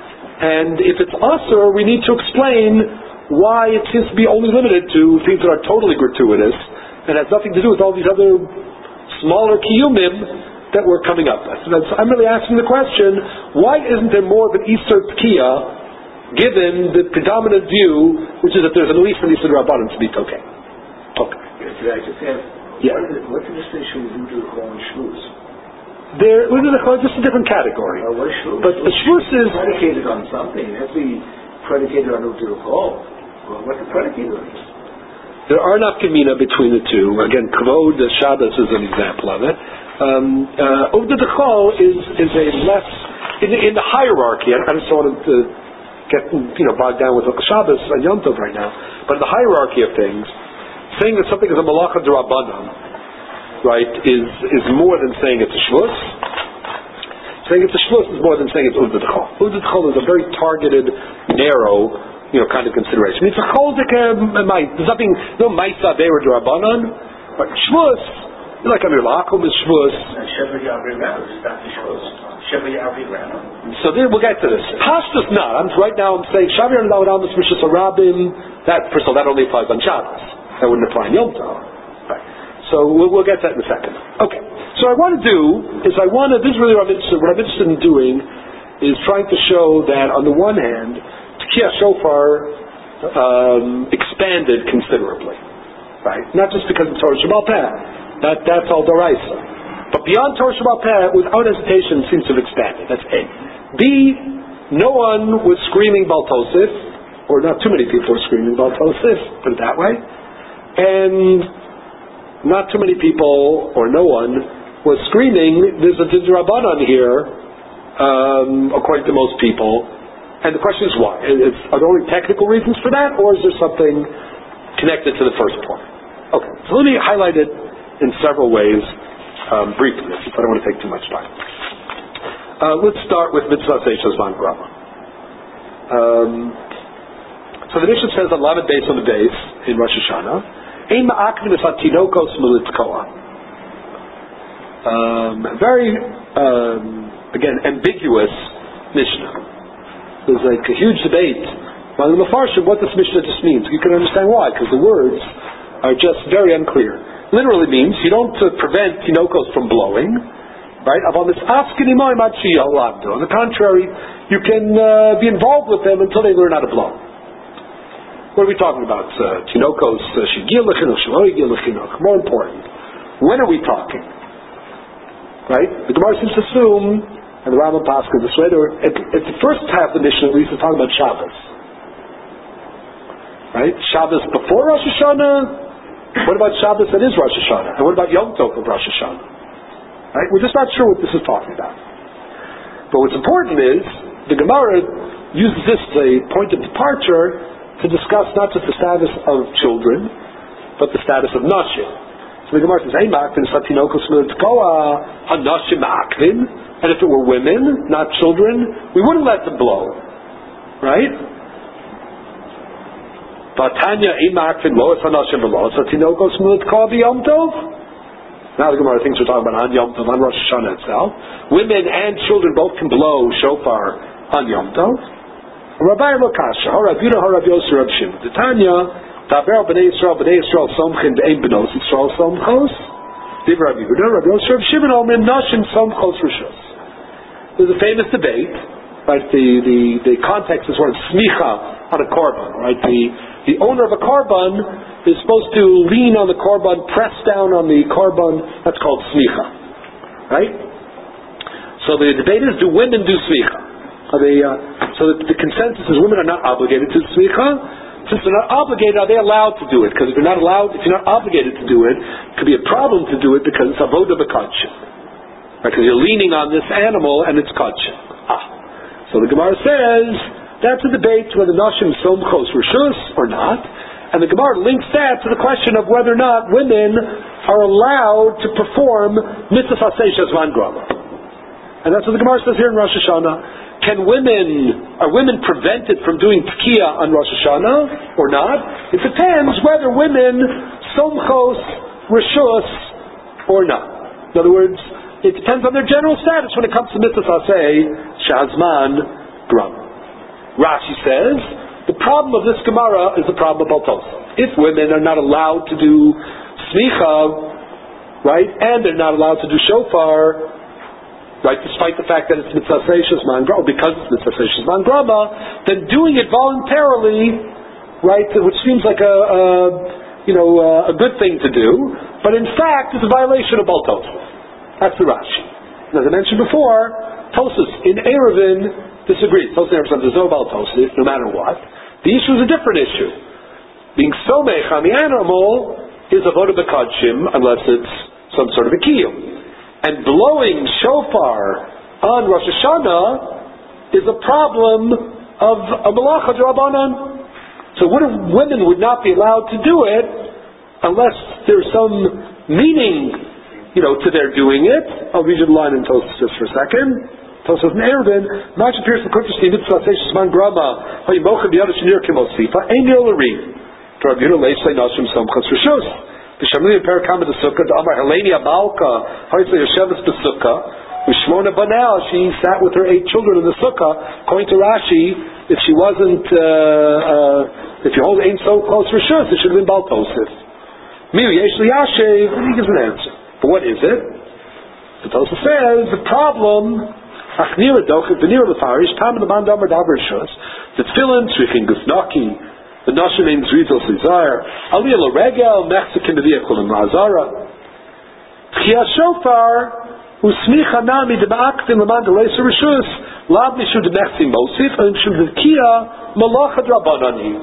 Speaker 1: and if it's asur, we need to explain why it seems to be only limited to things that are totally gratuitous and has nothing to do with all these other smaller kiyumim that we're coming up with. So I'm really asking the question, why isn't there more of an Isur Tkiyah given the predominant view, which is that there's at least an Isur Rabbanan to be okay? Okay.
Speaker 2: Yes, I just asked,
Speaker 1: yeah.
Speaker 2: What is the distinction with Udu D'Chol and Shvus?
Speaker 1: There, Udu D'Chol is just a different category.
Speaker 2: Uh, what is Shvus?
Speaker 1: But the Shvus is
Speaker 2: predicated on something. It has to be predicated on Udu D'Chol. Well, what's it predicated on?
Speaker 1: There are nafkamina between the two. Again, Kvod Shabbos is an example of it. Um, uh, Uvda D'Chol is is a less in the, in the hierarchy. I, I just don't want to get you know bogged down with Shabbos and Yom Tov right now. But in the hierarchy of things, saying that something is a malacha d'Rabbanan, right, is is more than saying it's a shvus. Saying it's a shvus is more than saying it's Uvda D'Chol. Uvda D'Chol is a very targeted, narrow, you know, kind of consideration. It's a cholik, there's nothing, no ma'isa be'er d'Rabbanan, but shvus, like Amir Lakum is shvus.
Speaker 2: Sheva Yavri Rano is not the shvus. Sheva Yavri Rano.
Speaker 1: So then we'll get to this. Pashtus not. I'm, right now I'm saying Shavi and Laudam is Mishas Arabim. That, first of all, that only applies on Shabbos. That wouldn't apply on Yom Tov. Right. So we'll, we'll get to that in a second. Okay. So what I want to do is I want to, this is really what I'm interested, what I'm interested in doing is trying to show that on the one hand, Tkiyah Shofar um, expanded considerably, right? Not just because of Torah Shebaal Peh, that that's all Doraisa, but beyond Torah Shebaal Peh, without hesitation, seems to have expanded. That's A. B. No one was screaming Baal Tosif, or not too many people were screaming Baal Tosif, put it that way, and not too many people, or no one, was screaming. There's a Din Rabbanan here, um, according to most people. And the question is why? Is, are there only technical reasons for that, or is there something connected to the first point? Okay, so let me highlight it in several ways, um, briefly, since I don't want to take too much time. Uh, let's start with Mitzvah Seishas Van Grama. Um, so the Mishnah says on Lamed Beis on the base in Rosh Hashanah, Ein ma'akvin es hatinokos militkoa. Um, very, um, again, ambiguous Mishnah. There's like a huge debate among the Mefarshim what this Mishnah just means. You can understand why, because the words are just very unclear. Literally means you don't uh, prevent tinokos from blowing, right? On the contrary, you can uh, be involved with them until they learn how to blow. What are we talking about? Uh, tinokos, shigil l'chinuch, shelo yigil l'chinuch. More important, when are we talking? Right? The Gemara seems to assume, and the Rambam Paskin this way, at, at the first half of the Mishnah, at least, is talking about Shabbos. Right? Shabbos before Rosh Hashanah. What about Shabbos that is Rosh Hashanah? And what about Yom Tov of Rosh Hashanah? Right? We're just not sure what this is talking about. But what's important is, the Gemara uses this as a point of departure to discuss not just the status of children, but the status of Nashim. So the Gemara says, "Hey, makvin satinokos militkoa hanashim makvin." And if it were women, not children, we wouldn't let them blow, right? Vatanya imakvin loas hanashim loas satinokos militkoa b'yom tov. Now the Gemara thinks we're talking about on Yom Tov, on Rosh Hashanah itself. Women and children both can blow shofar on Yom Tov. Rabbi Lokasha, Harav Yudah, Harav Yosef, Rav Shimon. The Tanya, Taber Bnei Yisrael, Bnei Yisrael Somchin, Be'ein Benos Yisrael Somchos. Div Rav Yudah, Rav Yosef, Rav Shimon, Omen Nashim Somchos Rishos. There's a famous debate, right? The the the context is one of smicha on a korban, right? The the owner of a korban is supposed to lean on the korban, press down on the korban. That's called smicha, right? So the debate is: do women do smicha? Are they? Uh, so the, the consensus is women are not obligated to smicha. Since they're not obligated, are they allowed to do it? Because if you're not allowed, if you're not obligated to do it, it could be a problem to do it because it's avoda b'kadshin, right? Because you're leaning on this animal and it's kadshin. Ah, so the Gemara says that's a debate whether nashim somchos rishus or not. And the Gemara links that to the question of whether or not women are allowed to perform mitzvah aseh shazman grama. And that's what the Gemara says here in Rosh Hashanah. Can women, are women prevented from doing tekiah on Rosh Hashanah or not? It depends whether women somchos rishus or not. In other words, it depends on their general status when it comes to mitzvah aseh shazman grama. Rashi says, the problem of this Gemara is the problem of Baltosa. If women are not allowed to do smicha, right, and they're not allowed to do shofar, right, despite the fact that it's mitzvah seishas man grama, because it's mitzvah seishas man grama, then doing it voluntarily, right, which seems like a, a you know a, a good thing to do, but in fact is a violation of Baltosa. That's the Rashi. And as I mentioned before, Tosas in Eruvin disagrees. Tosas never said there's no Baltosa, no matter what. The issue is a different issue. Being somech on the animal is avoda b'kadshim unless it's some sort of a kiyum. And blowing shofar on Rosh Hashanah is a problem of a malacha d'Rabbanan. So what if women would not be allowed to do it unless there's some meaning, you know, to their doing it? I'll read you the line in Tosas just for a second. Tosas in Eruvin, much appears to Kurtish mitzvah seishas man grama, hayimocha b'yada shenir kimosifa, ein nir l'ri. Rav Yehuda leishlei nashim somchas rishus. B'shamli perakam b'sukkah, d'amar Heleni abalka, hayitzei yosheves b'sukkah, u'shmona banal, she sat with her eight children in the sukkah. According to Rashi, if she wasn't, uh, uh, if you hold ein so close rishus, it should have been bal tosif. Miu yesh li yashev, and he gives an answer. But what is it? The Tosaf says the problem. Achnira dochit v'nira lefarish tam the man damar davar shus the tefillin tzrichin gufnaki the nashim ein zrizel slizar aliyah l'regel mechzikin b'viyakul imrazara tchiyah shofar usmicha nami d'ma'aktin l'man d'leiser rishus lav mishu d'mechzim mosif and mishu d'kiyah malacha d'rabbanani.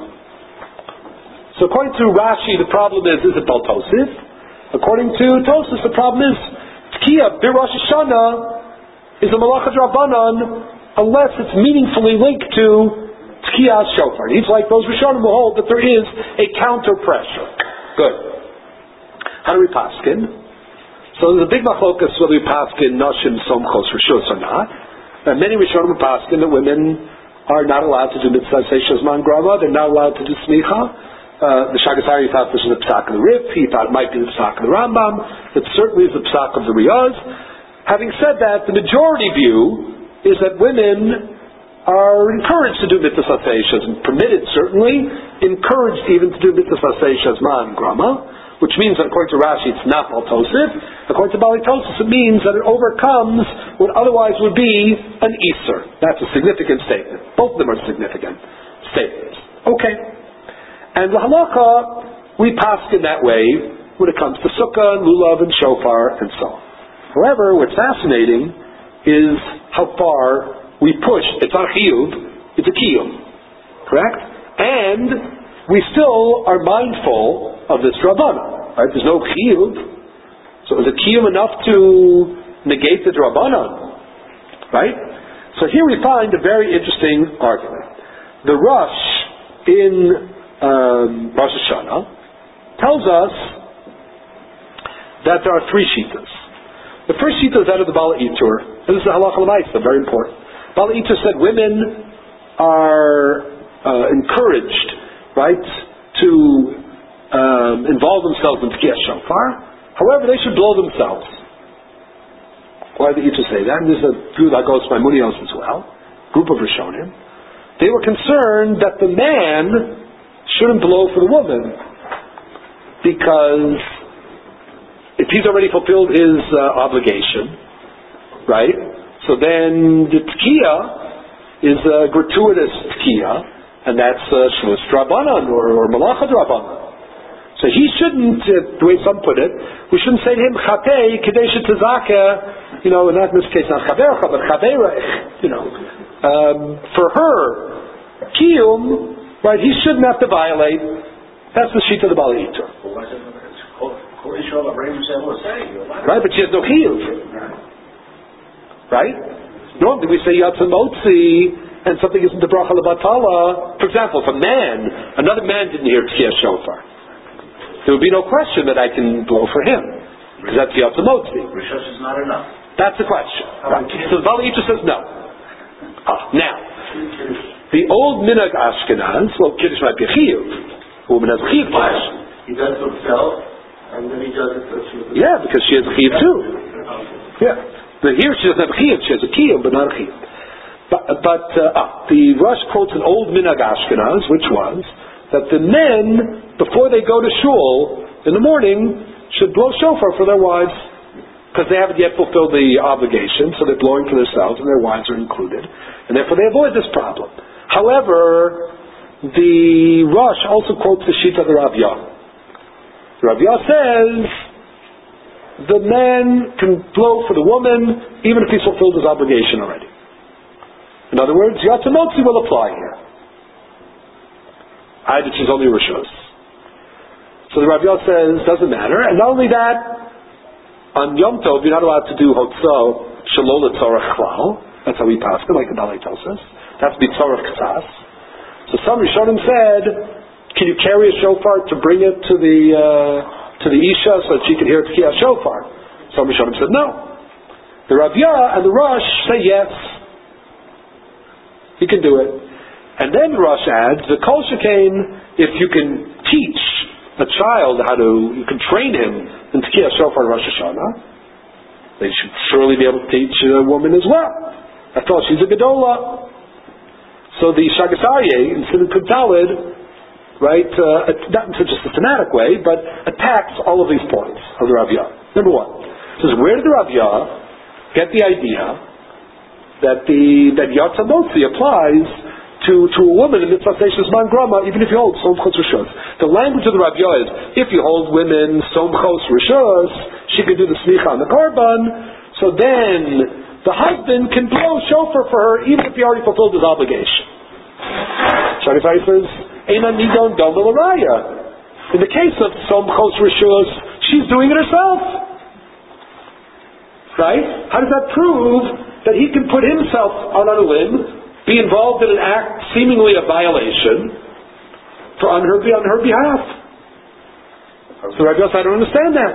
Speaker 1: So according to Rashi, the problem is is it baltosif? According to Tosas, the problem is tchiyah b'Rosh Hashanah is a malacha d'Rabbanan unless it's meaningfully linked to Tkiyas shofar. It's like those Rishonim will hold that there is a counter pressure. Good. How do we paskin? So there's a big machlokas whether we paskin nashim somchos rishus or not. And many Rishonim paskin that women are not allowed to do mitzvah seishas man grama. They're not allowed to do smicha. Uh, the Shagas Hari thought this was the psak of the Rif. He thought it might be the psak of the Rambam. It certainly is the psak of the Riyaz. Having said that, the majority view is that women are encouraged to do mitzvah seishas, and permitted certainly, encouraged even to do mitzvah seishas man grama, which means that according to Rashi it's not baltosif. According to Bali Tosif it means that it overcomes what otherwise would be an iser. That's a significant statement. Both of them are significant statements. Okay. And the halacha, we paskin that way when it comes to sukkah and lulav and shofar and so on. However, what's fascinating is how far we push. It's not chiyuv, it's a kiyum. Correct? And we still are mindful of this Drabbana. Right? There's no chiyuv. So is a kiyum enough to negate the Drabbana? Right? So here we find a very interesting argument. The Rosh in um, Rosh Hashanah tells us that there are three shitas. The first shita is out of the Bala Itur, and this is halacha l'maisa, very important. Bala Itur said women are uh, encouraged, right, to um, involve themselves in Tkiyah Shofar. However, they should blow themselves. Why did the Itur say that? And there's a view that goes by Munios as well, group of Rishonim. They were concerned that the man shouldn't blow for the woman, because if he's already fulfilled his uh, obligation, right? So then the Tkiyah is a gratuitous Tkiyah, and that's uh, Shvus Drabanan or, or Malacha Drabanan. So he shouldn't, uh, the way some put it, we shouldn't say to him, Chatei Kadesh Tazaka, you know, not in this case not Chavercha, but Chaverech, you know, um, for her Kiyum, right? He shouldn't have to violate. That's the sheet of the Bala Itur. Right, but she has no chiyuv. Right? Normally we say Yatsa Motzi and something isn't the bracha lebatala. For example, if a man, another man didn't hear Tkiyah Shofar, there would be no question that I can blow for him, because that's Yatsa Motzi.
Speaker 2: Rishos is not enough.
Speaker 1: That's the question. Right? So the Bala Itur says no. Ah, now, the old Minhag Ashkenaz, well, Kiddush might be a chiyuv. A woman has a chiyuv.
Speaker 2: He does it himself, and then he does it for the
Speaker 1: yeah, because she has a chiyuv too. Yeah. But here she doesn't have a chiyuv. She has a kiyuv, but not a chiyuv. But, but uh, ah, the Rosh quotes an old Minhag Ashkenaz, which was that the men, before they go to shul in the morning, should blow shofar for their wives, because they haven't yet fulfilled the obligation, so they're blowing for themselves, and their wives are included, and therefore they avoid this problem. However, the Rosh also quotes the sheet of the Rav Yah. The Rav Yah says the man can blow for the woman even if he's fulfilled his obligation already. In other words, Yatsa Motzi will apply here. Either she's only Rishos. So the Rav Yah says doesn't matter, and not only that, on Yom Tov you're not allowed to do Hotzah Shalol Tzorach Klal. That's how we pass it, like the Balei tells us. That's be Tzorach K'tzas. So some Rishonim said, can you carry a shofar to bring it to the uh, to the Isha so that she can hear Tkiyah Shofar? Some Rishonim said no. The Rav Yah and the Rosh say yes. He can do it. And then the Rosh adds, the Kol Shekain, if you can teach a child how to, you can train him in Tkiyah Shofar and Rosh Hashanah, they should surely be able to teach a woman as well. After all, she's a Gedola. So the Shagas Aryeh in Siman Kuf Daled, right, uh, not in such a systematic way, but attacks all of these points of the Rav Yah. Number one, says, where did the Rav Yah get the idea that the that Yatsa Motzi applies to, to a woman in Mitzvah Seishas Man Grama, even if you hold Som Chos Rishos? The language of the Rav Yah is, if you hold women Som Chos Rishos, she can do the Smicha on the Korban, so then the husband can blow shofar for her even if he already fulfilled his obligation. Shagasai says, Einan Nidon Dom Elaraya. In the case of Som Chos Rishos, she's doing it herself. Right? How does that prove that he can put himself out on a limb, be involved in an act seemingly a violation for on her on her behalf? So Rabbi Yosef, I don't understand that.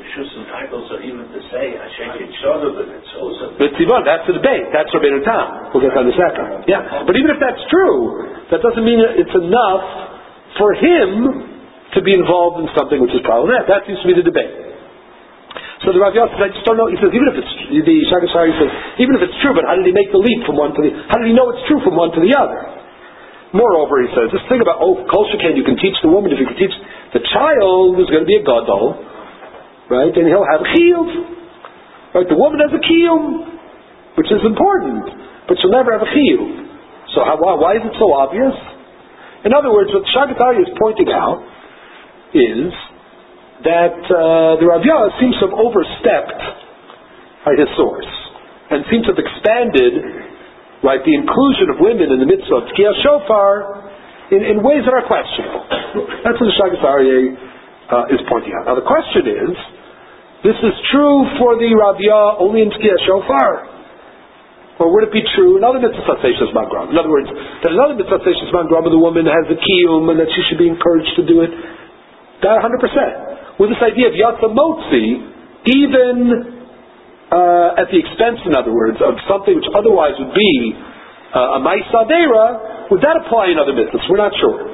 Speaker 1: That's the debate. That's Rabbeinu Tam. We'll get that in a second. Yeah. But even if that's true, that doesn't mean it's enough for him to be involved in something which is problematic. That seems to be the debate. So the Rav Yosef says, I just don't know. He says, even if it's, the Shagas Aryeh says, even if it's true, but how did he make the leap from one to the, how did he know it's true from one to the other? Moreover, he says, this thing about, oh, Kol Shekain, you can teach the woman, if you can teach the child, who's going to be a gadol, right, and he'll have a chiyuv. Right, the woman has a kiyum, which is important, but she'll never have a chiyuv. So how, why, why is it so obvious? In other words, what Shagas Aryeh is pointing out is that uh, the Rav Yah seems to have overstepped right, his source, and seems to have expanded right, the inclusion of women in the mitzvah of Tkiyah Shofar in, in ways that are questionable. That's what the Shagas Aryeh uh, is pointing out. Now the question is, this is true for the Rav Yah only in Tkiyah Shofar? Or would it be true in other mitzvah seishas mangram? In other words, that in other mitzvah seishas mangram the woman has a kiyum and that she should be encouraged to do it? That one hundred percent. With this idea of Yatsa Motzi, even uh, at the expense, in other words, of something which otherwise would be uh, a Ma'isa Deira, would that apply in other mitzvahs? We're not sure.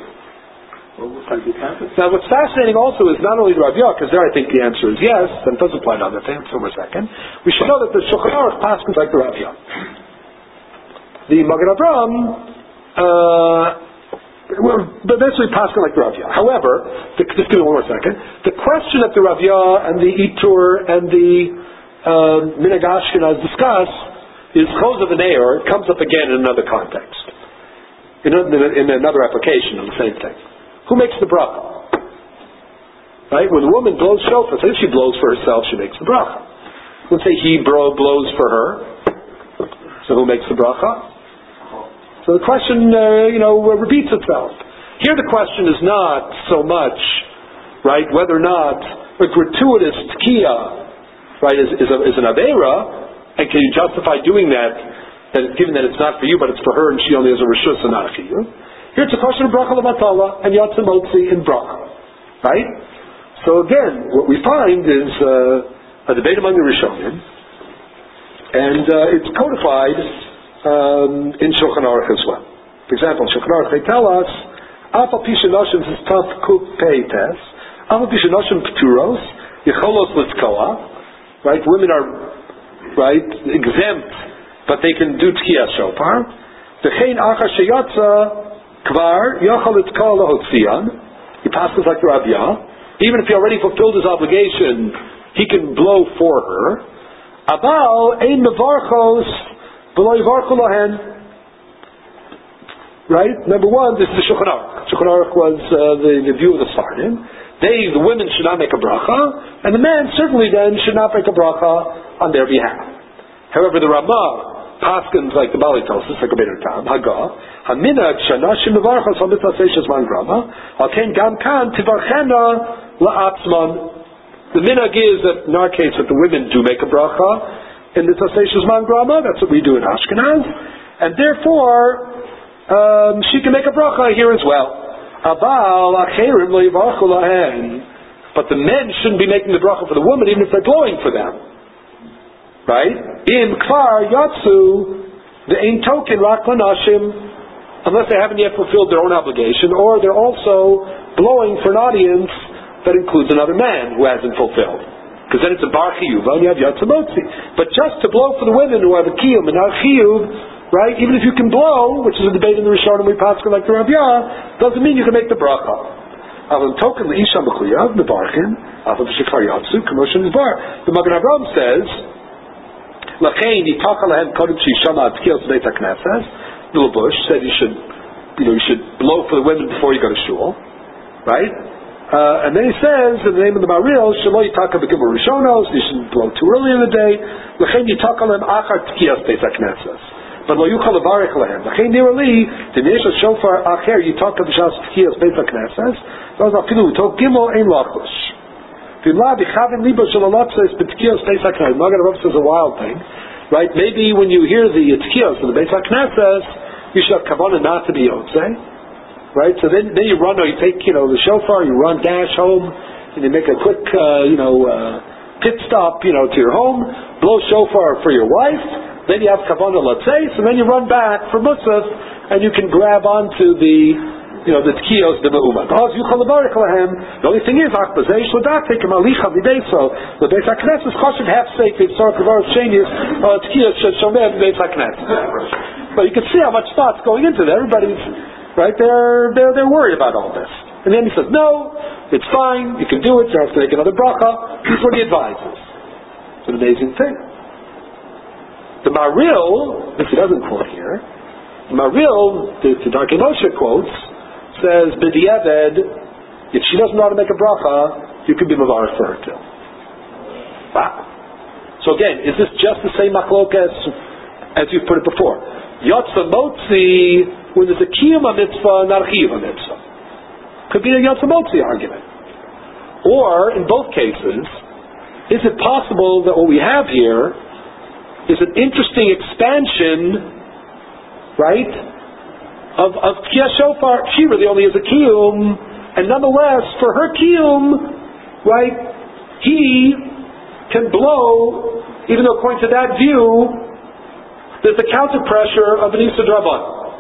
Speaker 1: Now, what's fascinating also is not only the Rav Yah, because there I think the answer is yes, and it does apply to other things. So for a second, we should know that the Shulchan Aruch passes like the Rav Yah. The Magen Avraham, uh, well, but basically passing like the Rav Yah. However, the, just give me one more second. The question that the Rav Yah and the Itur and the uh, Minhag Ashkenaz discuss is Chos of an Eir. It comes up again in another context, in, a, in another application of the same thing. Who makes the bracha? Right? When the woman blows shofar, so if she blows for herself, she makes the bracha. Let's say he bro blows for her. So who makes the bracha? So the question, uh, you know, repeats itself. Here the question is not so much, right, whether or not a gratuitous tkiya, right, is, is, a, is an aveira, and can you justify doing that, that given that it's not for you, but it's for her, and she only has a reshus and not a chiyuv. Here it's a question of bracha levatala and yatsa motzi in bracha, right? So again, what we find is uh, a debate among the Rishonim, and uh, it's codified um, in Shulchan Aruch as well. For example, in Shulchan Aruch they tell us, "Afal pi shenoshim is taf kuf peites, afal pi shenoshim pturos yecholos litzkoa." Right, women are right exempt, but they can do tkiyas shofar. V'chein achar sheyatsa. Kvar Yochal Itzkal Lahotzian. He passes like the Rav Yah. Even if he already fulfilled his obligation, he can blow for her. Abal Ein Mevarchos V'lo Yivarchu Lahen. Right? Number one, this is the Shulchan Aruch. Shulchan Aruch was uh, the, the view of the Sfardim. They, the women, should not make a bracha, and the men certainly then should not make a bracha on their behalf. However, the Ramah Paskins like the Bali Tosis, like a better time, Haga, Haminag Shanashim Mevarchos Hamitzah Seishes Man Grama, Haken Gam Kan Tivarchena La'atzman. The minhag is that in our case that the women do make a bracha in the Seishes Man Grama, that's what we do in Ashkenaz, and therefore um, she can make a bracha here as well. Abal Acherim Lo Yivarchu Lahen. But the men shouldn't be making the bracha for the woman even if they're blowing for them. Right? Im kvar yatsu the ein token rak lanashim, unless they haven't yet fulfilled their own obligation, or they're also blowing for an audience that includes another man who hasn't fulfilled. Because then it's a bar chiyuv and you have yatsu motzi. But just to blow for the women who have a kiyum and not chiyuv, right? Even if you can blow, which is a debate in the Rishonim we pass like the Rav Yah, doesn't mean you can make the bracha. Avon token leisha mechuyav mebarkin avon shekvar yatsu commotion is bar. The Magen Avraham says. Lachein yitach alahem kodem shishama tkiyos beit hakneses. The Bush said you should, you know, you should blow for the women before you go to shul, right? Uh, and then he says in the name of the Maril, shelo yitaka begimur rishonos. You shouldn't blow too early in the day. Lachein yitach alahem achar tkiyos beit hakneses. But lo yuchal levarich alahem. Lachein nirali dinesh shofar acher yitaka b'shas tkiyos beit hakneses. Those are pilu tok gimel ein lachush. Magen Avraham says a wild thing, right? Maybe when you hear the tkiyos in the Beis HaKnesses, you should have kavanah not to be yotzei, right? So then, then you run, or you take, you know, the shofar, you run, dash home, and you make a quick, uh, you know, uh, pit stop, you know, to your home, blow shofar for your wife, then you have kavanah latzei, so then you run back for musaf, and you can grab onto the you know, the tkiyos de me'uma. The only thing is, the Beis HaKnesses choshev half sacred, so kavaros shenius, tkiyos shomer Beis HaKnesses. But you can see how much thought's going into it. Everybody's, right, they're, they're, they're worried about all this. And then he says, no, it's fine, you can do it, you don't have to make another bracha. Here's what he advises. It's an amazing thing. The Maril, if he doesn't quote here, the Maril, the, the Darkei Moshe quotes, says, b'diavad, if she doesn't know how to make a bracha, you can be mavarich for her too. Wow. So again, is this just the same machlokas as you've put it before? Yotza motzi, when there's a kiyum mitzvah, not a chiyuv mitzvah. Could be a yotza motzi argument. Or, in both cases, is it possible that what we have here is an interesting expansion, right, of of tkiyah shofar? She really only has a kiyum, and nonetheless, for her kiyum, right, he can blow, even though according to that view, there's the counter pressure of an Isur D'Rabbanan.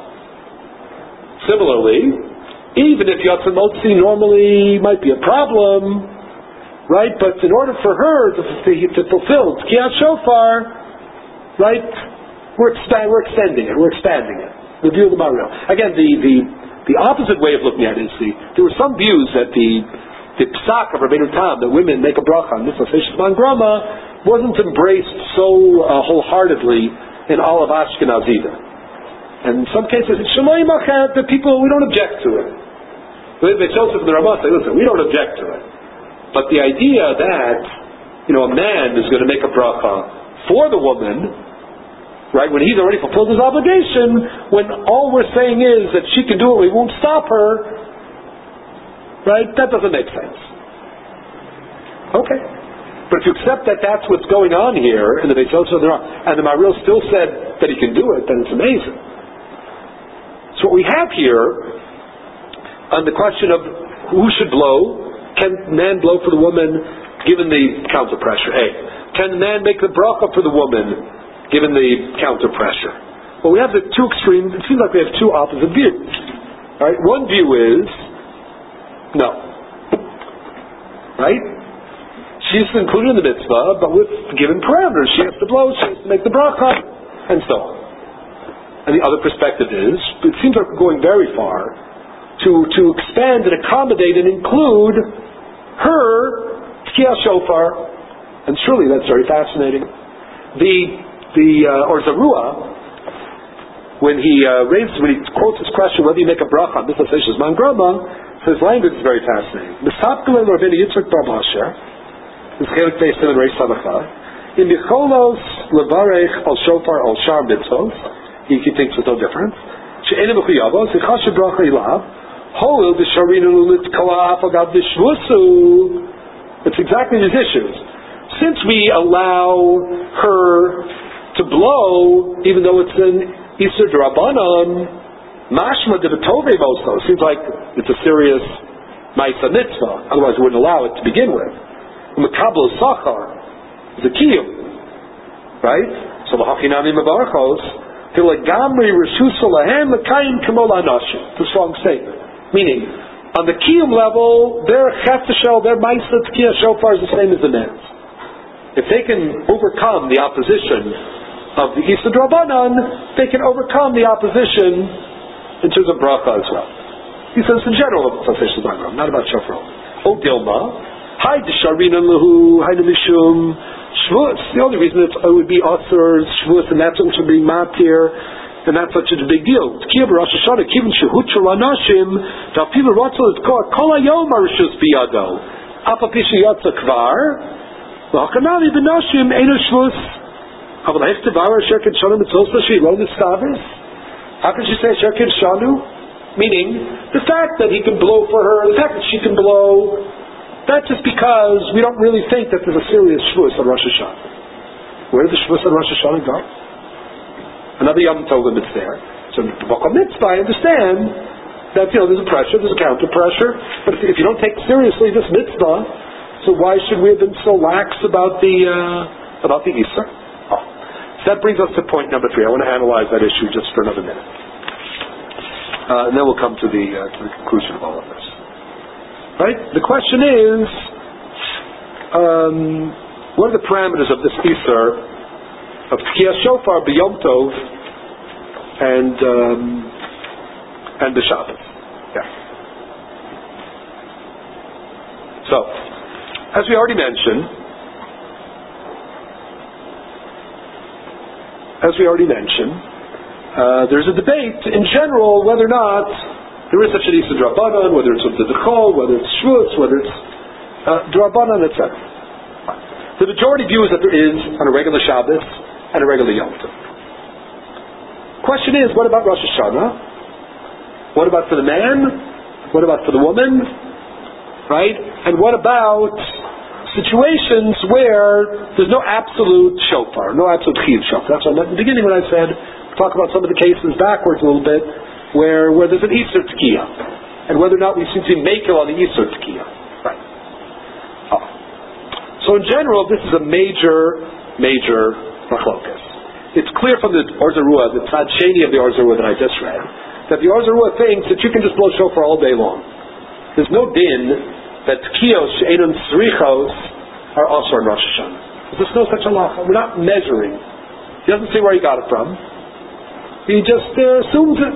Speaker 1: Similarly, even if Yatsa Motzi normally might be a problem, right? But in order for her to, to, to fulfill Tkiyat Shofar, right? We're, expand, we're extending it. We're expanding it. The view of the Maharil. Again, the, the the opposite way of looking at it is the there were some views that the the psak of Rabbeinu Tam that women make a bracha on Mitzvah Seishis Man Grama wasn't embraced so uh, wholeheartedly in all of Ashkenaz either. And in some cases, it's Shemai Machat that people we don't object to it. They Joseph and the Ramah say, listen, we don't object to it. But the idea that you know a man is going to make a bracha for the woman, right, when he's already fulfilled his obligation, when all we're saying is that she can do it, we won't stop her, right, that doesn't make sense. Okay. But if you accept that that's what's going on here in the Beit Yosef and the Maharil still said that he can do it, then it's amazing. So what we have here, on the question of who should blow, can man blow for the woman given the counter pressure? A. Can the man make the bracha for the woman given the counter pressure? Well, we have the two extremes. It seems like we have two opposite views. All right? One view is no. Right? She's included in the mitzvah, but with given parameters. She has to blow, she has to make the bracha, and so on. And the other perspective is, it seems like we're going very far to, to expand and accommodate and include her Tkiyah Shofar, and surely that's very fascinating. The The uh, or Zarua, when he uh, raises, when he quotes this question, whether you make a bracha on Mitzvah Seishis Man Grama, his language is very fascinating. Misapkele Rabbeinu Yitzchak Bar Moshe, this chelik based in Reish Samacha, in Micholos Levarech Al Shofar Al Shar Mitzvos, he, he thinks there's no difference. She'ena Mechuyavos Yichashe Bracha Ilav Holil D'Sharinu Lulit Kala Afagav D'Shvusu. It's exactly these issues. Since we allow her to blow, even though it's an Isur D'Rabbanan, Mashma de B'tovei Moso, seems like it's a serious Ma'isa Mitzvah, otherwise we wouldn't allow it to begin with. Mekabel Sachar is a kiyum, right? So L'Hachinami Mevarchos, Hilagamri Rishusa Lahem Mekayim Kamol Anashim. It's a strong statement. Meaning, on the kiyum level, their Cheftashel, their Ma'isa Tkiyah Shofar is the same as the men's. If they can overcome the opposition of the Isur D'Rabbanan, they can overcome the opposition in terms of bracha as well. He says in general of Tzaseish Zagram, not about Shofar. O Dilma, Hai D'Sharina Lahu, Hai Mishum, Shvus. The only reason it would be Asur, Shvus, and that's what should be Matir, and that's such a big deal. Tkiyah Rosh Hashanah, Kivin Shehutra Lanashim, Dafilu Ratzal is called Kol Hayom Arishus Biyado, Apapisha Yatza Kvar, L'Hakanami B'Nashim Einu Shvus. How can she say Sherkin Shanu? Meaning, the fact that he can blow for her, the fact that she can blow, that's just because we don't really think that there's a serious Shvus on Rosh Hashanah. Where did the Shvus on Rosh Hashanah go? Another Yom Tovim it's there. So the Bokal Mitzvah, I understand that, you know, there's a pressure, there's a counter pressure, but if, if you don't take seriously this mitzvah, so why should we have been so lax about the, uh, about the Isur? So that brings us to point number three. I want to analyze that issue just for another minute. Uh, and then we'll come to the, uh, to the conclusion of all of this. Right? The question is, um, what are the parameters of this Isur of Tkiyah Shofar b'Yom Tov and um, and the Shabbos? Yeah. So, as we already mentioned, As we already mentioned, uh, there's a debate in general whether or not there is such an Isur D'Rabbanan, whether it's the Dechol, whether it's Shvus, whether it's uh, D'Rabbanan, et cetera. The majority view is that there is on a regular Shabbos and a regular Yom Tov. Question is, what about Rosh Hashanah? What about for the man? What about for the woman? Right? And what about situations where there's no absolute shofar, no absolute chiyuv shofar? That's what I meant in the beginning when I said, talk about some of the cases backwards a little bit, where, where there's an Isur Tkiyah, and whether or not we seem to be makel on the Isur Tkiyah. Right. Oh. So So in general, this is a major, major machlokas. It's clear from the Or Zarua, the Tzad Sheni of the Or Zarua that I just read, that the Or Zarua thinks that you can just blow shofar all day long. There's no din that tkiyos she'enon tzrichos are also in Rosh Hashanah. There's no such halacha. We're not measuring. He doesn't say where he got it from. He just uh, assumes it.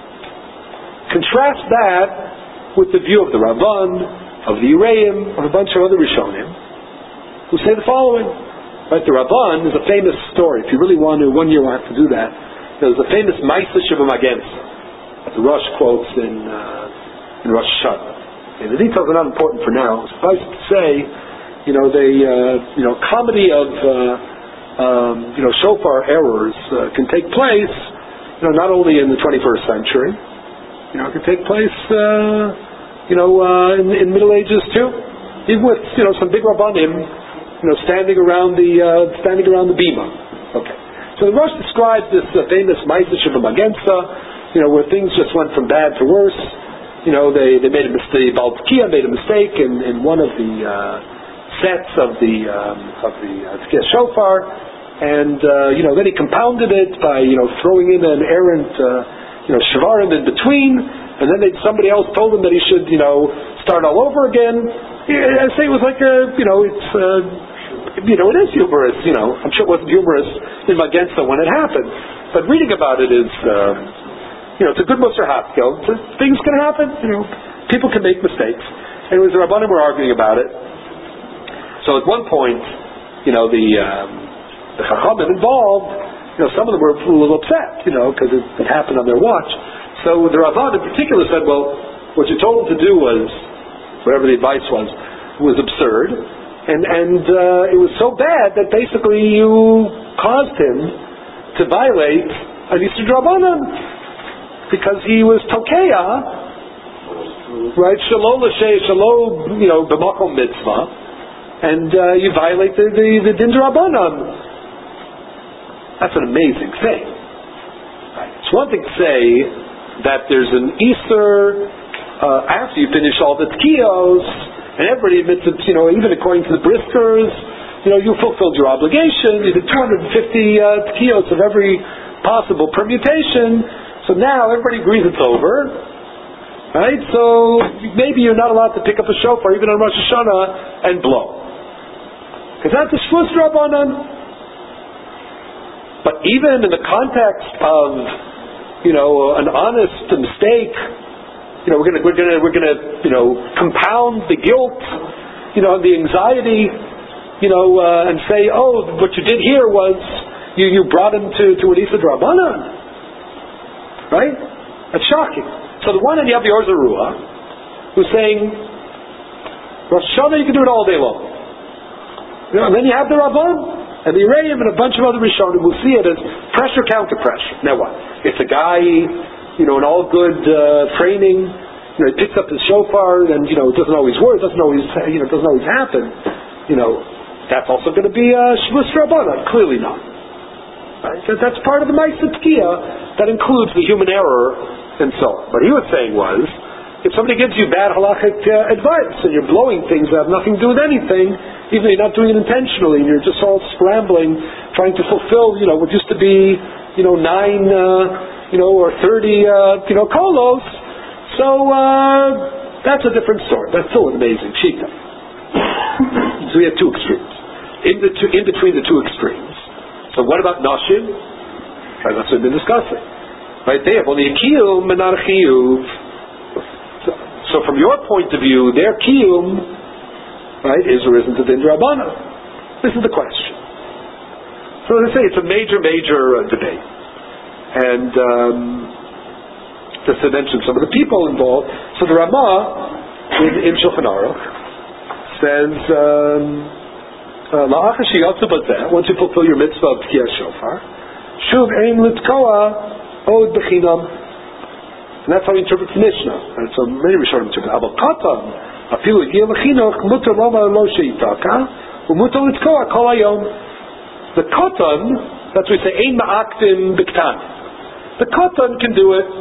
Speaker 1: Contrast that with the view of the Ramban, of the Yereim, of a bunch of other Rishonim, who say the following. Right, the Ramban is a famous story. If you really want to, one year we'll have to do that. There's a famous Ma'aseh Sheva Magensa that the Rosh quotes in uh, in Rosh Hashanah. And the details are not important for now. Suffice it to say, you know, they, uh, you know, comedy of, uh, um, you know, shofar errors uh, can take place, you know, not only in the twenty-first century, you know, it can take place, uh, you know, uh, in, in Middle Ages too, even with, you know, some big Rabbanim, you know, standing around the uh, standing around the bima. Okay. So the Rosh describes this uh, famous Ma'aseh Sheva Magensa, you know, where things just went from bad to worse. You know, they, they made a mistake. Baal Tkiyah made a mistake in, in one of the uh, sets of the um, of the uh, Tkiyah shofar, and uh, you know, then he compounded it by you know throwing in an errant uh, you know shvarim in between, and then they, somebody else told him that he should you know start all over again. I say it was like a you know it's uh, you know it is humorous. You know, I'm sure it wasn't humorous in Magensa when it happened, but reading about it is. Uh, You know, it's a good Musar Haskell. Things can happen. You know, people can make mistakes. Anyways, the Rabbanim were arguing about it. So at one point, you know, the um, the Chachamim involved, you know, some of them were a little upset, you know, because it, it happened on their watch. So the Rabbah in particular said, well, what you told him to do was, whatever the advice was, was absurd, and and uh, it was so bad that basically you caused him to violate an Yisur Drabanan. Because he was tokeya, right? Shalom l'shei, shalom, you know, b'makom mitzvah, and uh, you violate the the, the din d'Rabbanan. That's an amazing thing. Right. It's one thing to say that there's an Easter uh, after you finish all the tkiyos, and everybody admits that, you know, even according to the Briskers, you know, you fulfilled your obligation. You did two hundred fifty uh, tkiyos of every possible permutation. So now everybody agrees it's over, right? So maybe you're not allowed to pick up a shofar even on Rosh Hashanah and blow, because that's a shvus Rabbanan. But even in the context of, you know, an honest mistake, you know, we're gonna we're gonna we're gonna you know compound the guilt, you know, the anxiety, you know, uh, and say, oh, what you did here was you you brought him to to an Yisur Drabanan. Right? That's shocking. So the one end you have the Or Zarua, who's saying, Rosh Hashanah you can do it all day long. You know, and then you have the Ramban and the Yereim and a bunch of other Rishonim who see it as pressure counter pressure. Now what? It's a guy, you know, in all good uh, training, you know, he picks up his shofar and you know it doesn't always work, doesn't always you know doesn't always happen. You know, that's also going to be a shvus Rabbanan. Clearly not. Right? That's part of the Ma'aseh Tkiyah. That includes the human error and so on. What he was saying was, if somebody gives you bad halachic uh, advice and you're blowing things that have nothing to do with anything, even if you're not doing it intentionally, and you're just all scrambling, trying to fulfill, you know, what used to be, you know, nine, uh, you know, or thirty, uh, you know, kolos. So uh, that's a different story. That's still an amazing shita. So we have two extremes. In the two, in between the two extremes. So what about nashim? Right, that's what we've been discussing. Right, they have only a kiyum and not a chiyuv. So, so from your point of view, their kiyum, right, is or isn't a din d'Rabbanan? This is the question. So as I say, it's a major, major uh, debate. And um, just to mention some of the people involved. So the Ramah in, in Shulchan Aruch says, La'achar sheyatzu bazeh, once you fulfill your mitzvah of Tkiyah Shofar, Shuv ein litkoa od bechinam. And that's how he interprets the Mishnah. And so many Rishonim interpret it. Abel katan, afilu yeh lechinoch, mutar loma lo sheitaka, umutar litkoa kol hayom. The katan, that's what we say, ein ma'aktim biktan. The katan can do it,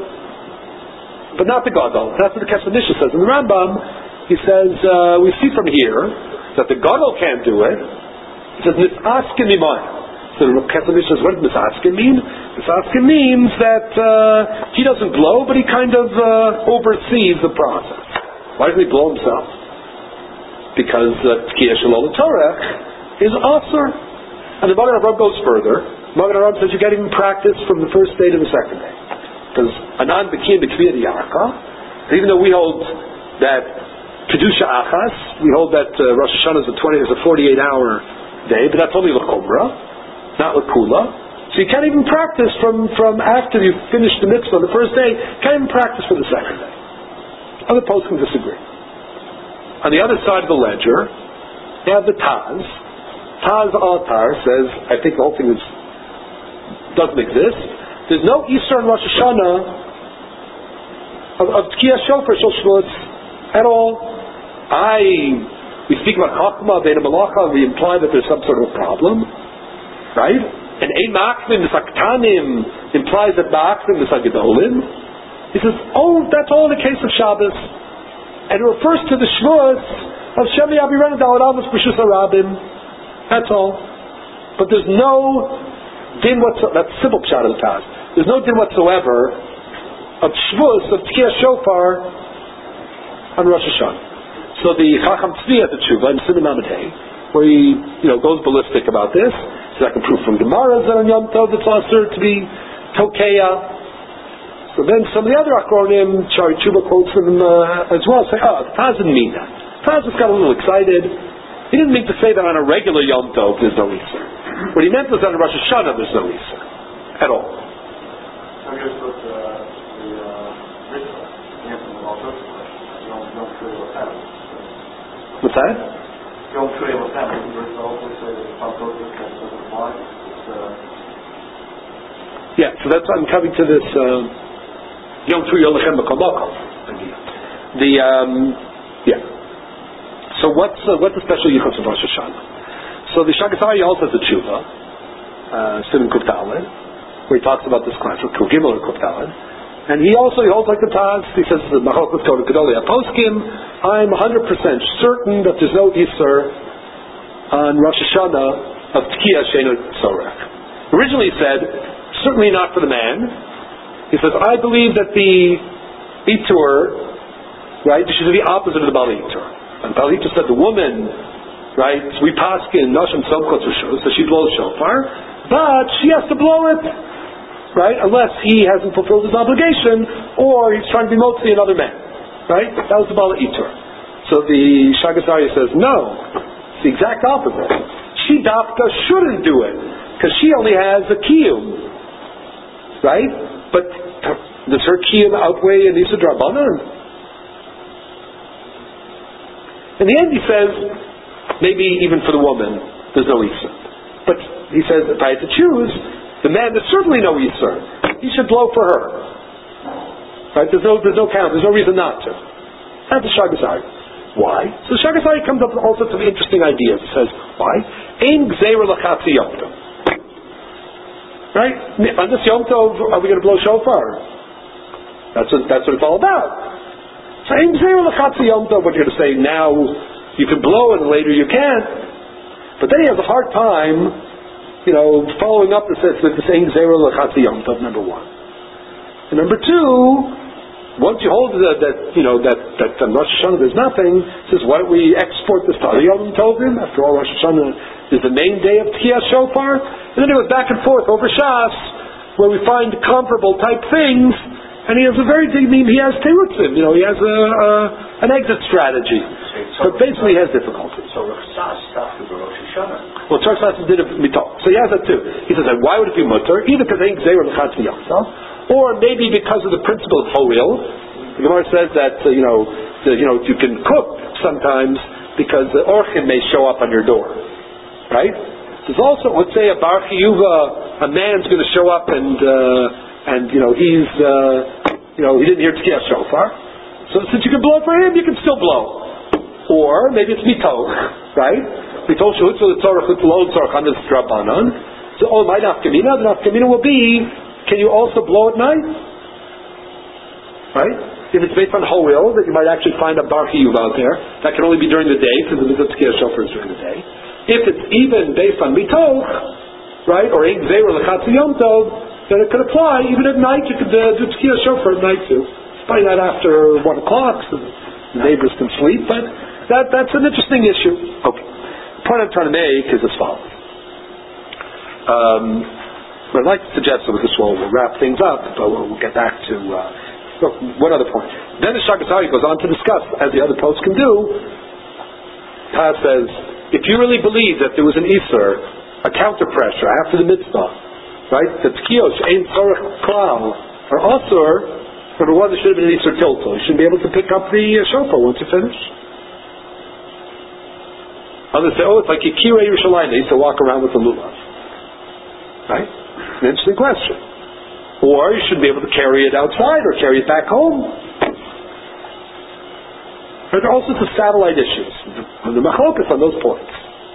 Speaker 1: but not the gadol. That's what the Kesef Mishnah says. In the Rambam, he says, uh, we see from here that the gadol can't do it. He says misaskin mimayim. So the Kesef says, what does misaskin mean? Misaskin means that uh, he doesn't blow, but he kind of uh, oversees the process. Why doesn't he blow himself? Because Tkiyah Shalol Torah is asur. And the Magen Avraham goes further. Magen Avraham says you can't even practice from the first day to the second day. Because Anan B'kiyah B'kviyah Yarka, even though we hold that Kedusha Achas, we hold that uh, Rosh Hashanah is a twenty, is a forty-eight hour day, but that's only L'chumra, not L'kula. So you can't even practice from, from after you finish the mitzvah the first day, can't even practice for the second day. Other posts can disagree. On the other side of the ledger, you have the Taz. Taz Altar says, I think the whole thing is, doesn't exist. There's no Easter and Rosh Hashanah of, of Tkiyah Shofar Shel Shavuos at all. I, we speak about Chachma, Bein Malacha, we imply that there's some sort of a problem, right? And Ein Ma'akvim Misaktanim implies that Ma'akvim Misagedolim. He says, oh, that's all in the case of Shabbos. And it refers to the Shavuos of Shemi Abiren Dalad Avos B'Shus HaRabim. That's all. But there's no din whatsoever, that's simple pshat of the Taz. There's no din whatsoever of Shavuos, of Tkiyah Shofar on Rosh Hashanah. So the Chacham Tzvi at the Tshuva in Siman Lamed Hey, where he, you know, goes ballistic about this, so I can prove from Gemara that on Yom Tov it's asur to be Tokeya. So then some of the other Achronim, Shari Tshuva quotes them uh, as well, say, oh, Taz didn't mean that. Taz just got a little excited. He didn't mean to say that on a regular Yom Tov there's no Isur. What he meant was on a Rosh Hashanah there's no Isur. At all.
Speaker 3: I guess with uh, the uh, mitzvah, answering all sorts of questions. You don't, don't truly what's happening.
Speaker 1: What's that?
Speaker 3: You don't truly what's happening. Verse also says that all sorts of questions doesn't apply. It's, uh,
Speaker 1: yeah, so that's I'm coming to this uh, Yom Tu Yolechem B'Kol. The um, yeah. So what's uh, what's the special yichus of Rosh Hashanah? So the Shagas Aryeh also has a tshuva, uh, Siman Kuf Daled, where he talks about this class of Kuf Gimel and Kuf Daled, and he also he holds like the Taz. He says Machlokes Torah Gedolei Poskim. I'm one hundred percent certain that there's no Isur on Rosh Hashanah of Tkiyah She'eino Tzorech. Originally he said certainly not for the man. He says, I believe that the Itur, right, this is the opposite of the Bali Itur. And Bali Itur said the woman, right, we paskin Nashim Somkot Rishus, so she blows shofar, but she has to blow it, right, unless he hasn't fulfilled his obligation, or he's trying to be motzi another man, right? That was the Bali Itur. So the Shagas Aryeh says, no, it's the exact opposite. She dafka shouldn't do it, because she only has a kiyum, right? But does her kiyum outweigh an Isur D'Rabbanan? In the end he says, maybe even for the woman, there's no Isur. But he says, if I had to choose, the man, there's certainly no Isur. He should blow for her. Right? There's no, there's no count, there's no reason not to. That's the Shagas Aryeh. Why? So the Shagas Aryeh comes up with all sorts of interesting ideas. He says, why? Ein gzeira l'chatzi Yom Tov. Right? On this Yom Tov, are we going to blow shofar? That's what, that's what it's all about. So, Ein Gzeira L'Chatzi Yom Tov, what you're going to say, now you can blow it and later you can't. But then he has a hard time, you know, following up this, this Ein Gzeira L'Chatzi Yom Tov, number one. And number two, once you hold that, that you know, that, that on Rosh Hashanah there's nothing, says, why don't we export this to Yom Tovim? After all, Rosh Hashanah is the main day of Tkiyah Shofar. And then it goes back and forth over Shas, where we find comparable type things, and he has a very big, he has terutzim, you know, he has a, a, an exit strategy. So basically he has difficulties.
Speaker 2: So Shas stopped with Rosh Hashanah.
Speaker 1: Well, Tzar Shas did it mitol. So he has that too. He says, and why would it be mutter? Either because ain't Gzeira L'Chatzi Yom Tov, or maybe because of the principle of Ho'il. The Gemara says that, uh, you know, the, you know, you can cook sometimes because the orchim may show up on your door. Right? There's also, let's say, a bar chiyuva, a man's going to show up and, uh, and you know, he's, uh, you know, he didn't hear Tkiyah Shofar. So since you can blow for him, you can still blow. Or maybe it's mitoch, right? Mitoch shehutzu l'tzorach l'tzorach l'tzorach on this D'Rabbanan. So, oh, my nafkamina, the nafkamina will be, can you also blow at night? Right? If it's based on Ho'il, that you might actually find a Bar Chiyuv out there, that can only be during the day, because the mitzvah Tkiyas Shofar is during the day. If it's even based on Mitoch, right, or Ein Gzeir or Lechatz Yom Tov, then it could apply. Even at night, you could uh, do Tkiyas Shofar at night too. Probably not after one o'clock, so the neighbors can sleep, but that, that's an interesting issue. Okay. The point I'm trying to make is as follows. Um, what I'd like to suggest, so with this we'll, we'll wrap things up, but we'll, we'll get back to uh, oh, one other point. Then the Shagasari goes on to discuss, as the other posts can do. Paz says, if you really believe that there was an Isser, a counter pressure after the mitzvah, right, that Tkiyos, Ein Tzorech Klal, or Asur, number one, there should have been an Isser Tilto. You shouldn't be able to pick up the uh, shofar once you finish. Others say, oh, it's like Yekirei Yerushalayim. They used to walk around with the lulav. Right? An interesting question. Or you should be able to carry it outside or carry it back home. But there are all sorts of satellite issues. The machlokas on those points.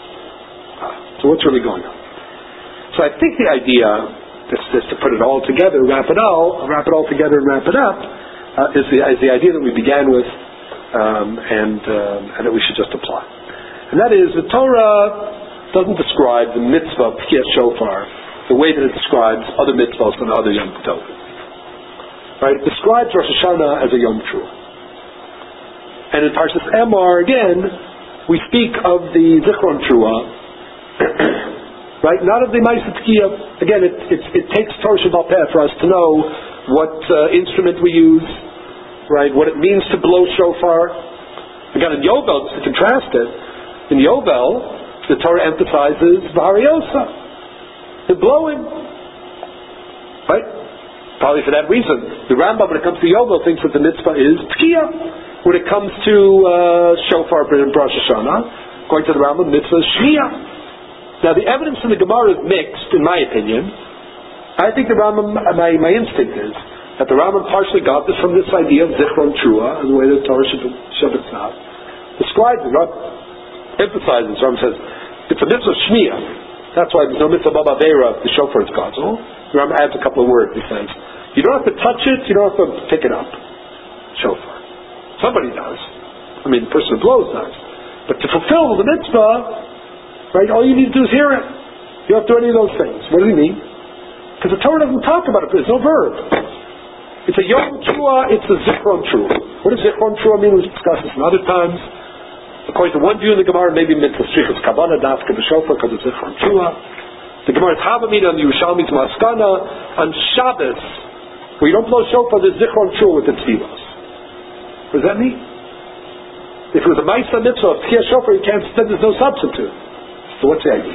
Speaker 1: So what's really going on? So I think the idea is, is to put it all together, wrap it all, wrap it all together and wrap it up, uh, is, the, is the idea that we began with um, and, um, and that we should just apply. And that is, the Torah doesn't describe the mitzvah of Tkiyas Shofar the way that it describes other mitzvahs and other Yom Tov. Right? It describes Rosh Hashanah as a Yom Truah. And in Parshas Emor, again, we speak of the Zichron Truah, right? Not of the Ma'aseh Tkiyah. Again, it, it, it takes Torah Sheba'al Peh for us to know what uh, instrument we use, right? What it means to blow shofar. Again, in Yovel, just to contrast it, in Yovel, the Torah emphasizes V'hariosa, the blowing, right? Probably for that reason. The Rambam, when it comes to Yovel, thinks that the mitzvah is Tkiyah. When it comes to uh, shofar in Rosh Hashanah, according to the Rambam, the mitzvah is Shmiyah. Now, the evidence in the Gemara is mixed, in my opinion. I think the Rambam, my, my instinct is that the Rambam partially got this from this idea of Zichron Truah, and the way the Torah Shabbat Tzad describes it. Rambam emphasizes, Rambam says, it's a mitzvah Shmiyah. That's why there's no mitzvah Baba Veira if the shofar is Gadol. The Rambam adds a couple of words. He says, you don't have to touch it, you don't have to pick it up. Shofar. Somebody does. I mean, the person who blows does. But to fulfill the mitzvah, right, all you need to do is hear it. You don't have to do any of those things. What does he mean? Because the Torah doesn't talk about it. There's no verb. It's a Yom Truah, it's a Zichron Truah. What does Zichron Truah mean? We've discussed this in other times. According to one view in the Gemara, maybe mitzvah strichas kavanah dafka b'shofar because it's Zichron Truah. The Gemara is Havamina on the Yerushalmi's Maskana on Shabbos, where you don't blow shofar, there's Zichron Truah with the tefillos. What does that mean? If it was a Ma'aseh mitzvah of Tkiyas Shofar, you can't, then there's no substitute. So what's the idea?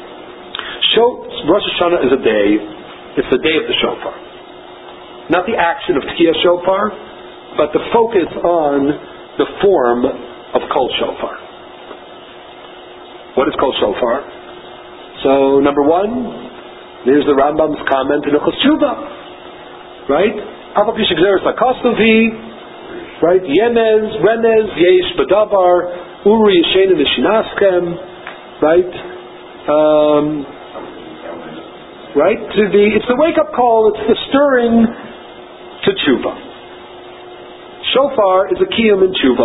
Speaker 1: Rosh Hashanah is a day, it's the day of the shofar. Not the action of Tkiyas Shofar, but the focus on the form of Kol Shofar. What is Kol Shofar? So, number one, there's the Rambam's comment in Ilchos Tshuva. Right? Aval Pi Shegzeres Lakostovi, right? Yenez, Renez, Yesh, Badabar, Uri, Yeshen, and Ishinaschem, right? Um, right? To the, it's the wake-up call, it's the stirring to Tshuva. Shofar is a kiyum in Tshuva.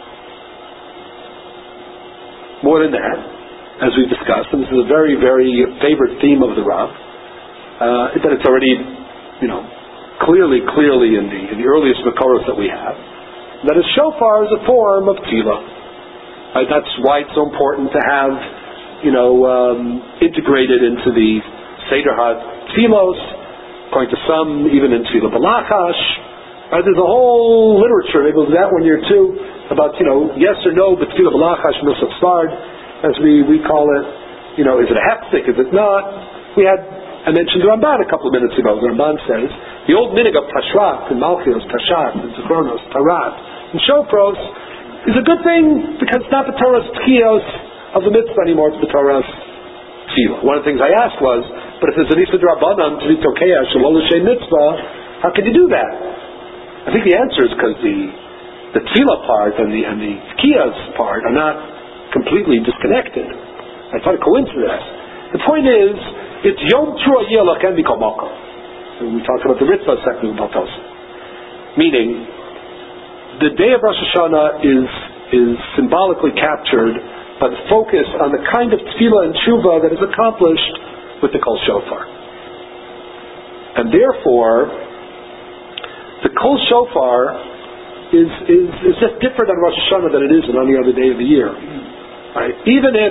Speaker 1: More than that, as we've discussed, and this is a very, very favorite theme of the Rav, uh, that it's already, you know, clearly, clearly in the, in the earliest Makoros that we have, that a shofar is a form of tefillah. Right? That's why it's so important to have, you know, um, integrated into the Seder HaTfilos, according to some, even in Tefillah Balachash. Right? There's a whole literature, maybe we'll do that one year too, about, you know, yes or no, but Tefillah Balachash, Nusach Sard, as we, we call it, you know, is it a hepzik, is it not? We had, I mentioned the Ramban a couple of minutes ago. The Ramban says, the old minig of Tashrat, and Malchios, Tashat, and Zichronos, Tarat, and Shofros, is a good thing, because it's not the Torah's Tkiyos of the mitzvah anymore, it's the Torah's Tefillah. One of the things I asked was, but if there's an Issa D'Rabbanan to be Tokeah, Shalol L'Shem Mitzvah, how can you do that? I think the answer is because the the Tefillah part and the and the Tkiyos part are not completely disconnected. It's not a coincidence. The point is, it's Yom Truah Yelach and Mikol Makom. We talked about the Ritva second of Baltos. Meaning, the day of Rosh Hashanah is is symbolically captured by the focus on the kind of tefillah and tshuva that is accomplished with the Kol Shofar. And therefore, the Kol Shofar is, is, is just different on Rosh Hashanah than it is on any other day of the year. Right? Even if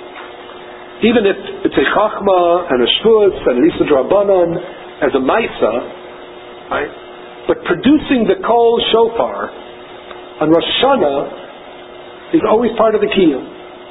Speaker 1: even if it's a Chachma and a Shvus and an Isa D'Rabbanan as a Maisa, right? But producing the Kol Shofar on Rosh Hashanah is always part of the Kiyum.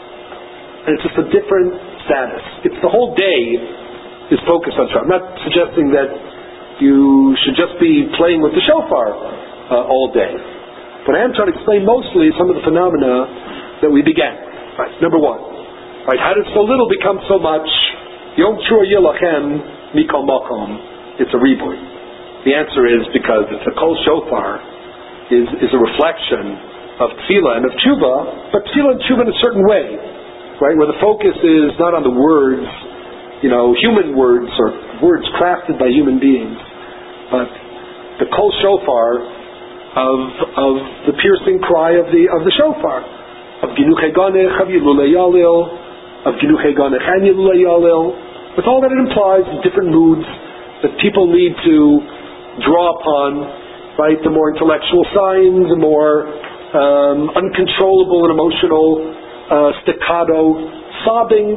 Speaker 1: And it's just a different status. It's the whole day is focused on Shofar. I'm not suggesting that you should just be playing with the Shofar uh, all day. What I am trying to explain mostly is some of the phenomena that we began. Right, number one. Right, how did so little become so much? Yom Trua Yilachem Mikol Makom. It's a rebirth. The answer is because it's a Kol Shofar is, is a reflection of tefillah and of tshuva, but tefillah and tshuva in a certain way, right, where the focus is not on the words, you know, human words or words crafted by human beings, but the Kol Shofar of of the piercing cry of the of the shofar, of Ginuchei Ganech, of Yilulei Yalil, of Ginuchei Ganech and Yilulei Yalil, with all that it implies, the different moods that people need to draw upon, right, the more intellectual signs, the more Um, uncontrollable and emotional uh, staccato sobbing.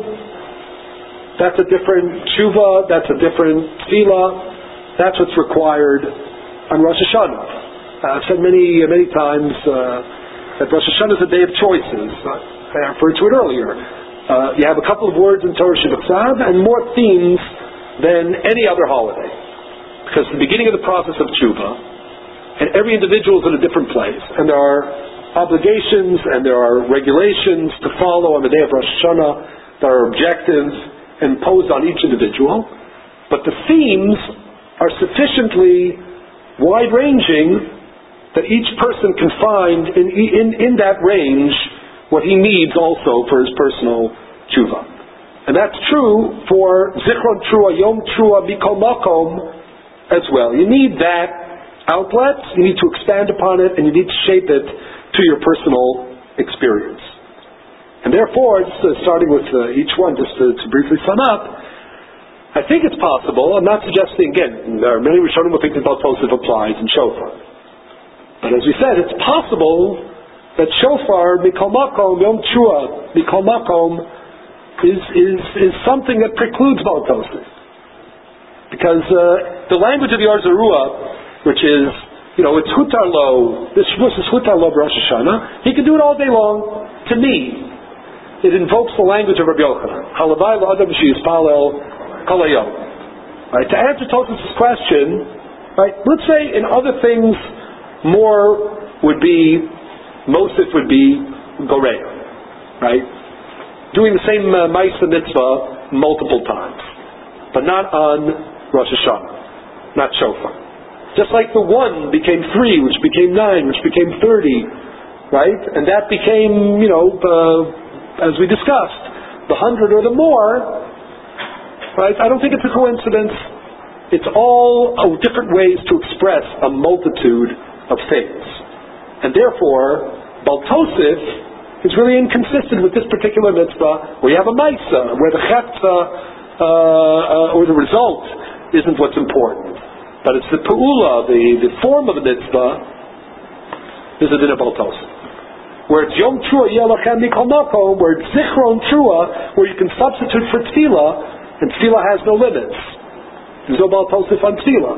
Speaker 1: That's a different tshuva, that's a different tefillah. That's what's required on Rosh Hashanah. Uh, I've said many many times uh, that Rosh Hashanah is a day of choices. Uh, I referred to it earlier. Uh, you have a couple of words in Torah Shebetzav and more themes than any other holiday. Because the beginning of the process of tshuva, and every individual is in a different place, and there are obligations and there are regulations to follow on the day of Rosh Hashanah that are objective and imposed on each individual, but the themes are sufficiently wide-ranging that each person can find in, in, in that range what he needs also for his personal tshuva. And that's true for Zichron Trua, Yom Trua, Mikol Makom as well. You need that outlet, you need to expand upon it, and you need to shape it to your personal experience. And therefore, just, uh, starting with uh, each one, just to, to briefly sum up, I think it's possible, I'm not suggesting, again, there are many Rishonim who think that Baltosif applies in Shofar. But as we said, it's possible that Shofar, Mikol Makom, Yom Trua, Mikol Makom, is, is, is something that precludes Baltosif. Because uh, the language of the Or Zarua, which is, you know, it's Hutar Lo, this Shavuos is Hutar Lo Rosh Hashanah, he can do it all day long. To me, it invokes the language of Rabbi Yochanan. Halavai L'Adam Sheyispalel Kol Hayom. Right, to answer Tosfos' question, right, let's say in other things, more would be, Mosif would be Goreya, right? Doing the same uh, Ma'aseh Mitzvah multiple times, but not on Rosh Hashanah, not Shofar. Just like the one became three, which became nine, which became thirty, right? And that became, you know, uh, as we discussed, the hundred or the more, right? I don't think it's a coincidence. It's all oh, different ways to express a multitude of things. And therefore, Baltosif is really inconsistent with this particular mitzvah, where you have a Maisa, where the Chetza, uh, uh, or the result, isn't what's important. But it's the Pa'ula, the, the form of the mitzvah, is a din of Baltosif. Where it's Yom Trua Yelachem Mikol Makom, where it's Zichron Trua, where you can substitute for Tefillah, and Tefillah has no limits. There's no Baltosif on Tefillah.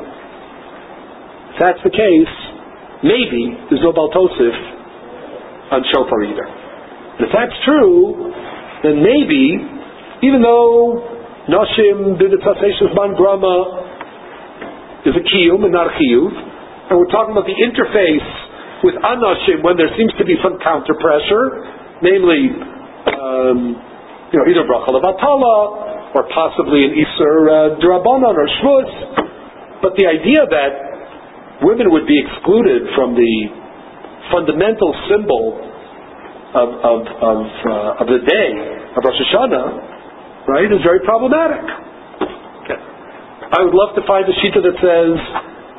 Speaker 1: If that's the case, maybe there's no Baltosif on Shofar either. And if that's true, then maybe, even though Nashim B'Mitzvah Seishas Man Grama is a kiyum and not a chiyuv, and we're talking about the interface with anashim when there seems to be some counter pressure, namely, um, you know, either bracha levatala or possibly an iser uh, d'Rabbanan or shvus. But the idea that women would be excluded from the fundamental symbol of of of, uh, of the day of Rosh Hashanah, right, is very problematic. I would love to find a shita that says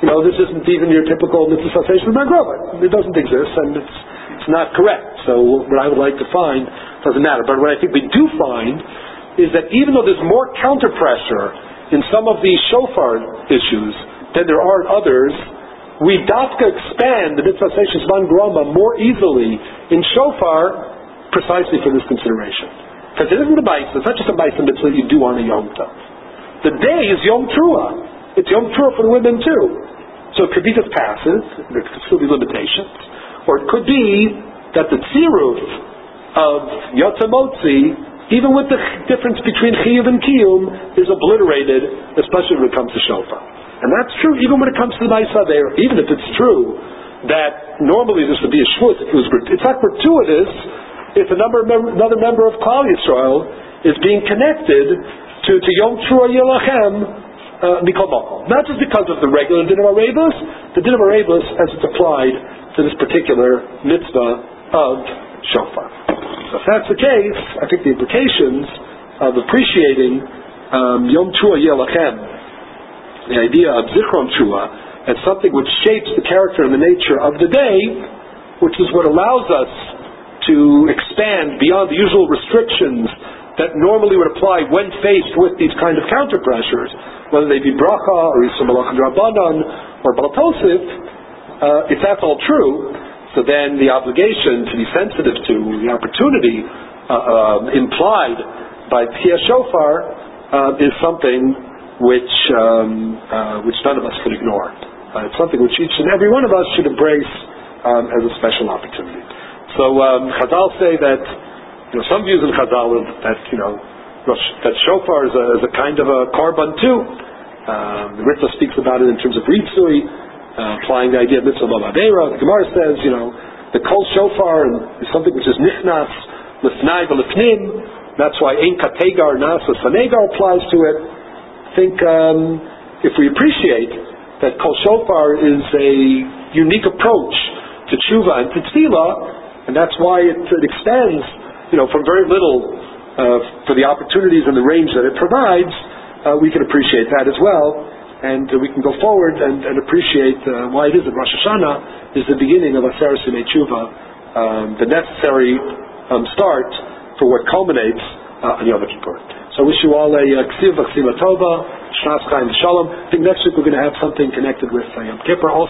Speaker 1: you know, this isn't even your typical mitzvah cessation of Margrova. It doesn't exist, and it's it's not correct. So what I would like to find doesn't matter. But what I think we do find is that even though there's more counter pressure in some of these shofar issues than there are in others, we dafka expand the mitzvah cessation zman groma more easily in shofar precisely for this consideration. Because it isn't a bais, it's not just a bais mitzvah that you do on a Yom Tov. The day is Yom Trua. It's Yom Trua for the women too. So it could be just passes, there could still be limitations. Or it could be that the tziruf of Yotze Motzi, even with the difference between chiyuv and kiyum, is obliterated, especially when it comes to shofar. And that's true even when it comes to the Maisa there, even if it's true that normally this would be a shvus, if it was, it's not gratuitous if a number, another member of Klal Yisrael is being connected to, to Yom Trua Yelachem Mikol Mokom. Not just because of the regular Din of Arebus, the Din of Arebus as it's applied to this particular mitzvah of shofar. So if that's the case, I think the implications of appreciating um, Yom Trua Yelachem, the idea of Zichron Trua, as something which shapes the character and the nature of the day, which is what allows us to expand beyond the usual restrictions that normally would apply when faced with these kind of counter pressures, whether they be bracha or Yisur Malach Rabbanan or Baal Tosif. Uh, if that's all true, so then the obligation to be sensitive to the opportunity uh, uh, implied by Tchiyah Shofar uh, is something which um, uh, which none of us can ignore. Uh, it's something which each and every one of us should embrace um, as a special opportunity. So um, Chazal say that, you know, some views in Chazal that, you know, that shofar is a, is a kind of a korban too. Um, the Ritva speaks about it in terms of ritzui, uh, applying the idea of mitzvah b'maveira. The Gemara says, you know, the kol shofar is something which is nichnas l'fnai v'l'fnim. That's why ein kategar nasa sanegar applies to it. I think um, if we appreciate that kol shofar is a unique approach to tshuva and to tefillah, and that's why it, it extends, you know, from very little uh, for the opportunities and the range that it provides, uh, we can appreciate that as well, and uh, we can go forward and, and appreciate uh, why it is that Rosh Hashanah is the beginning of Aseret Yemei Tshuva, um, the necessary um, start for what culminates uh, on Yom Kippur. So I wish you all a ksiv, a ksiva tova, shnas chaim, shalom. I think next week we're going to have something connected with uh, Yom Kippur also.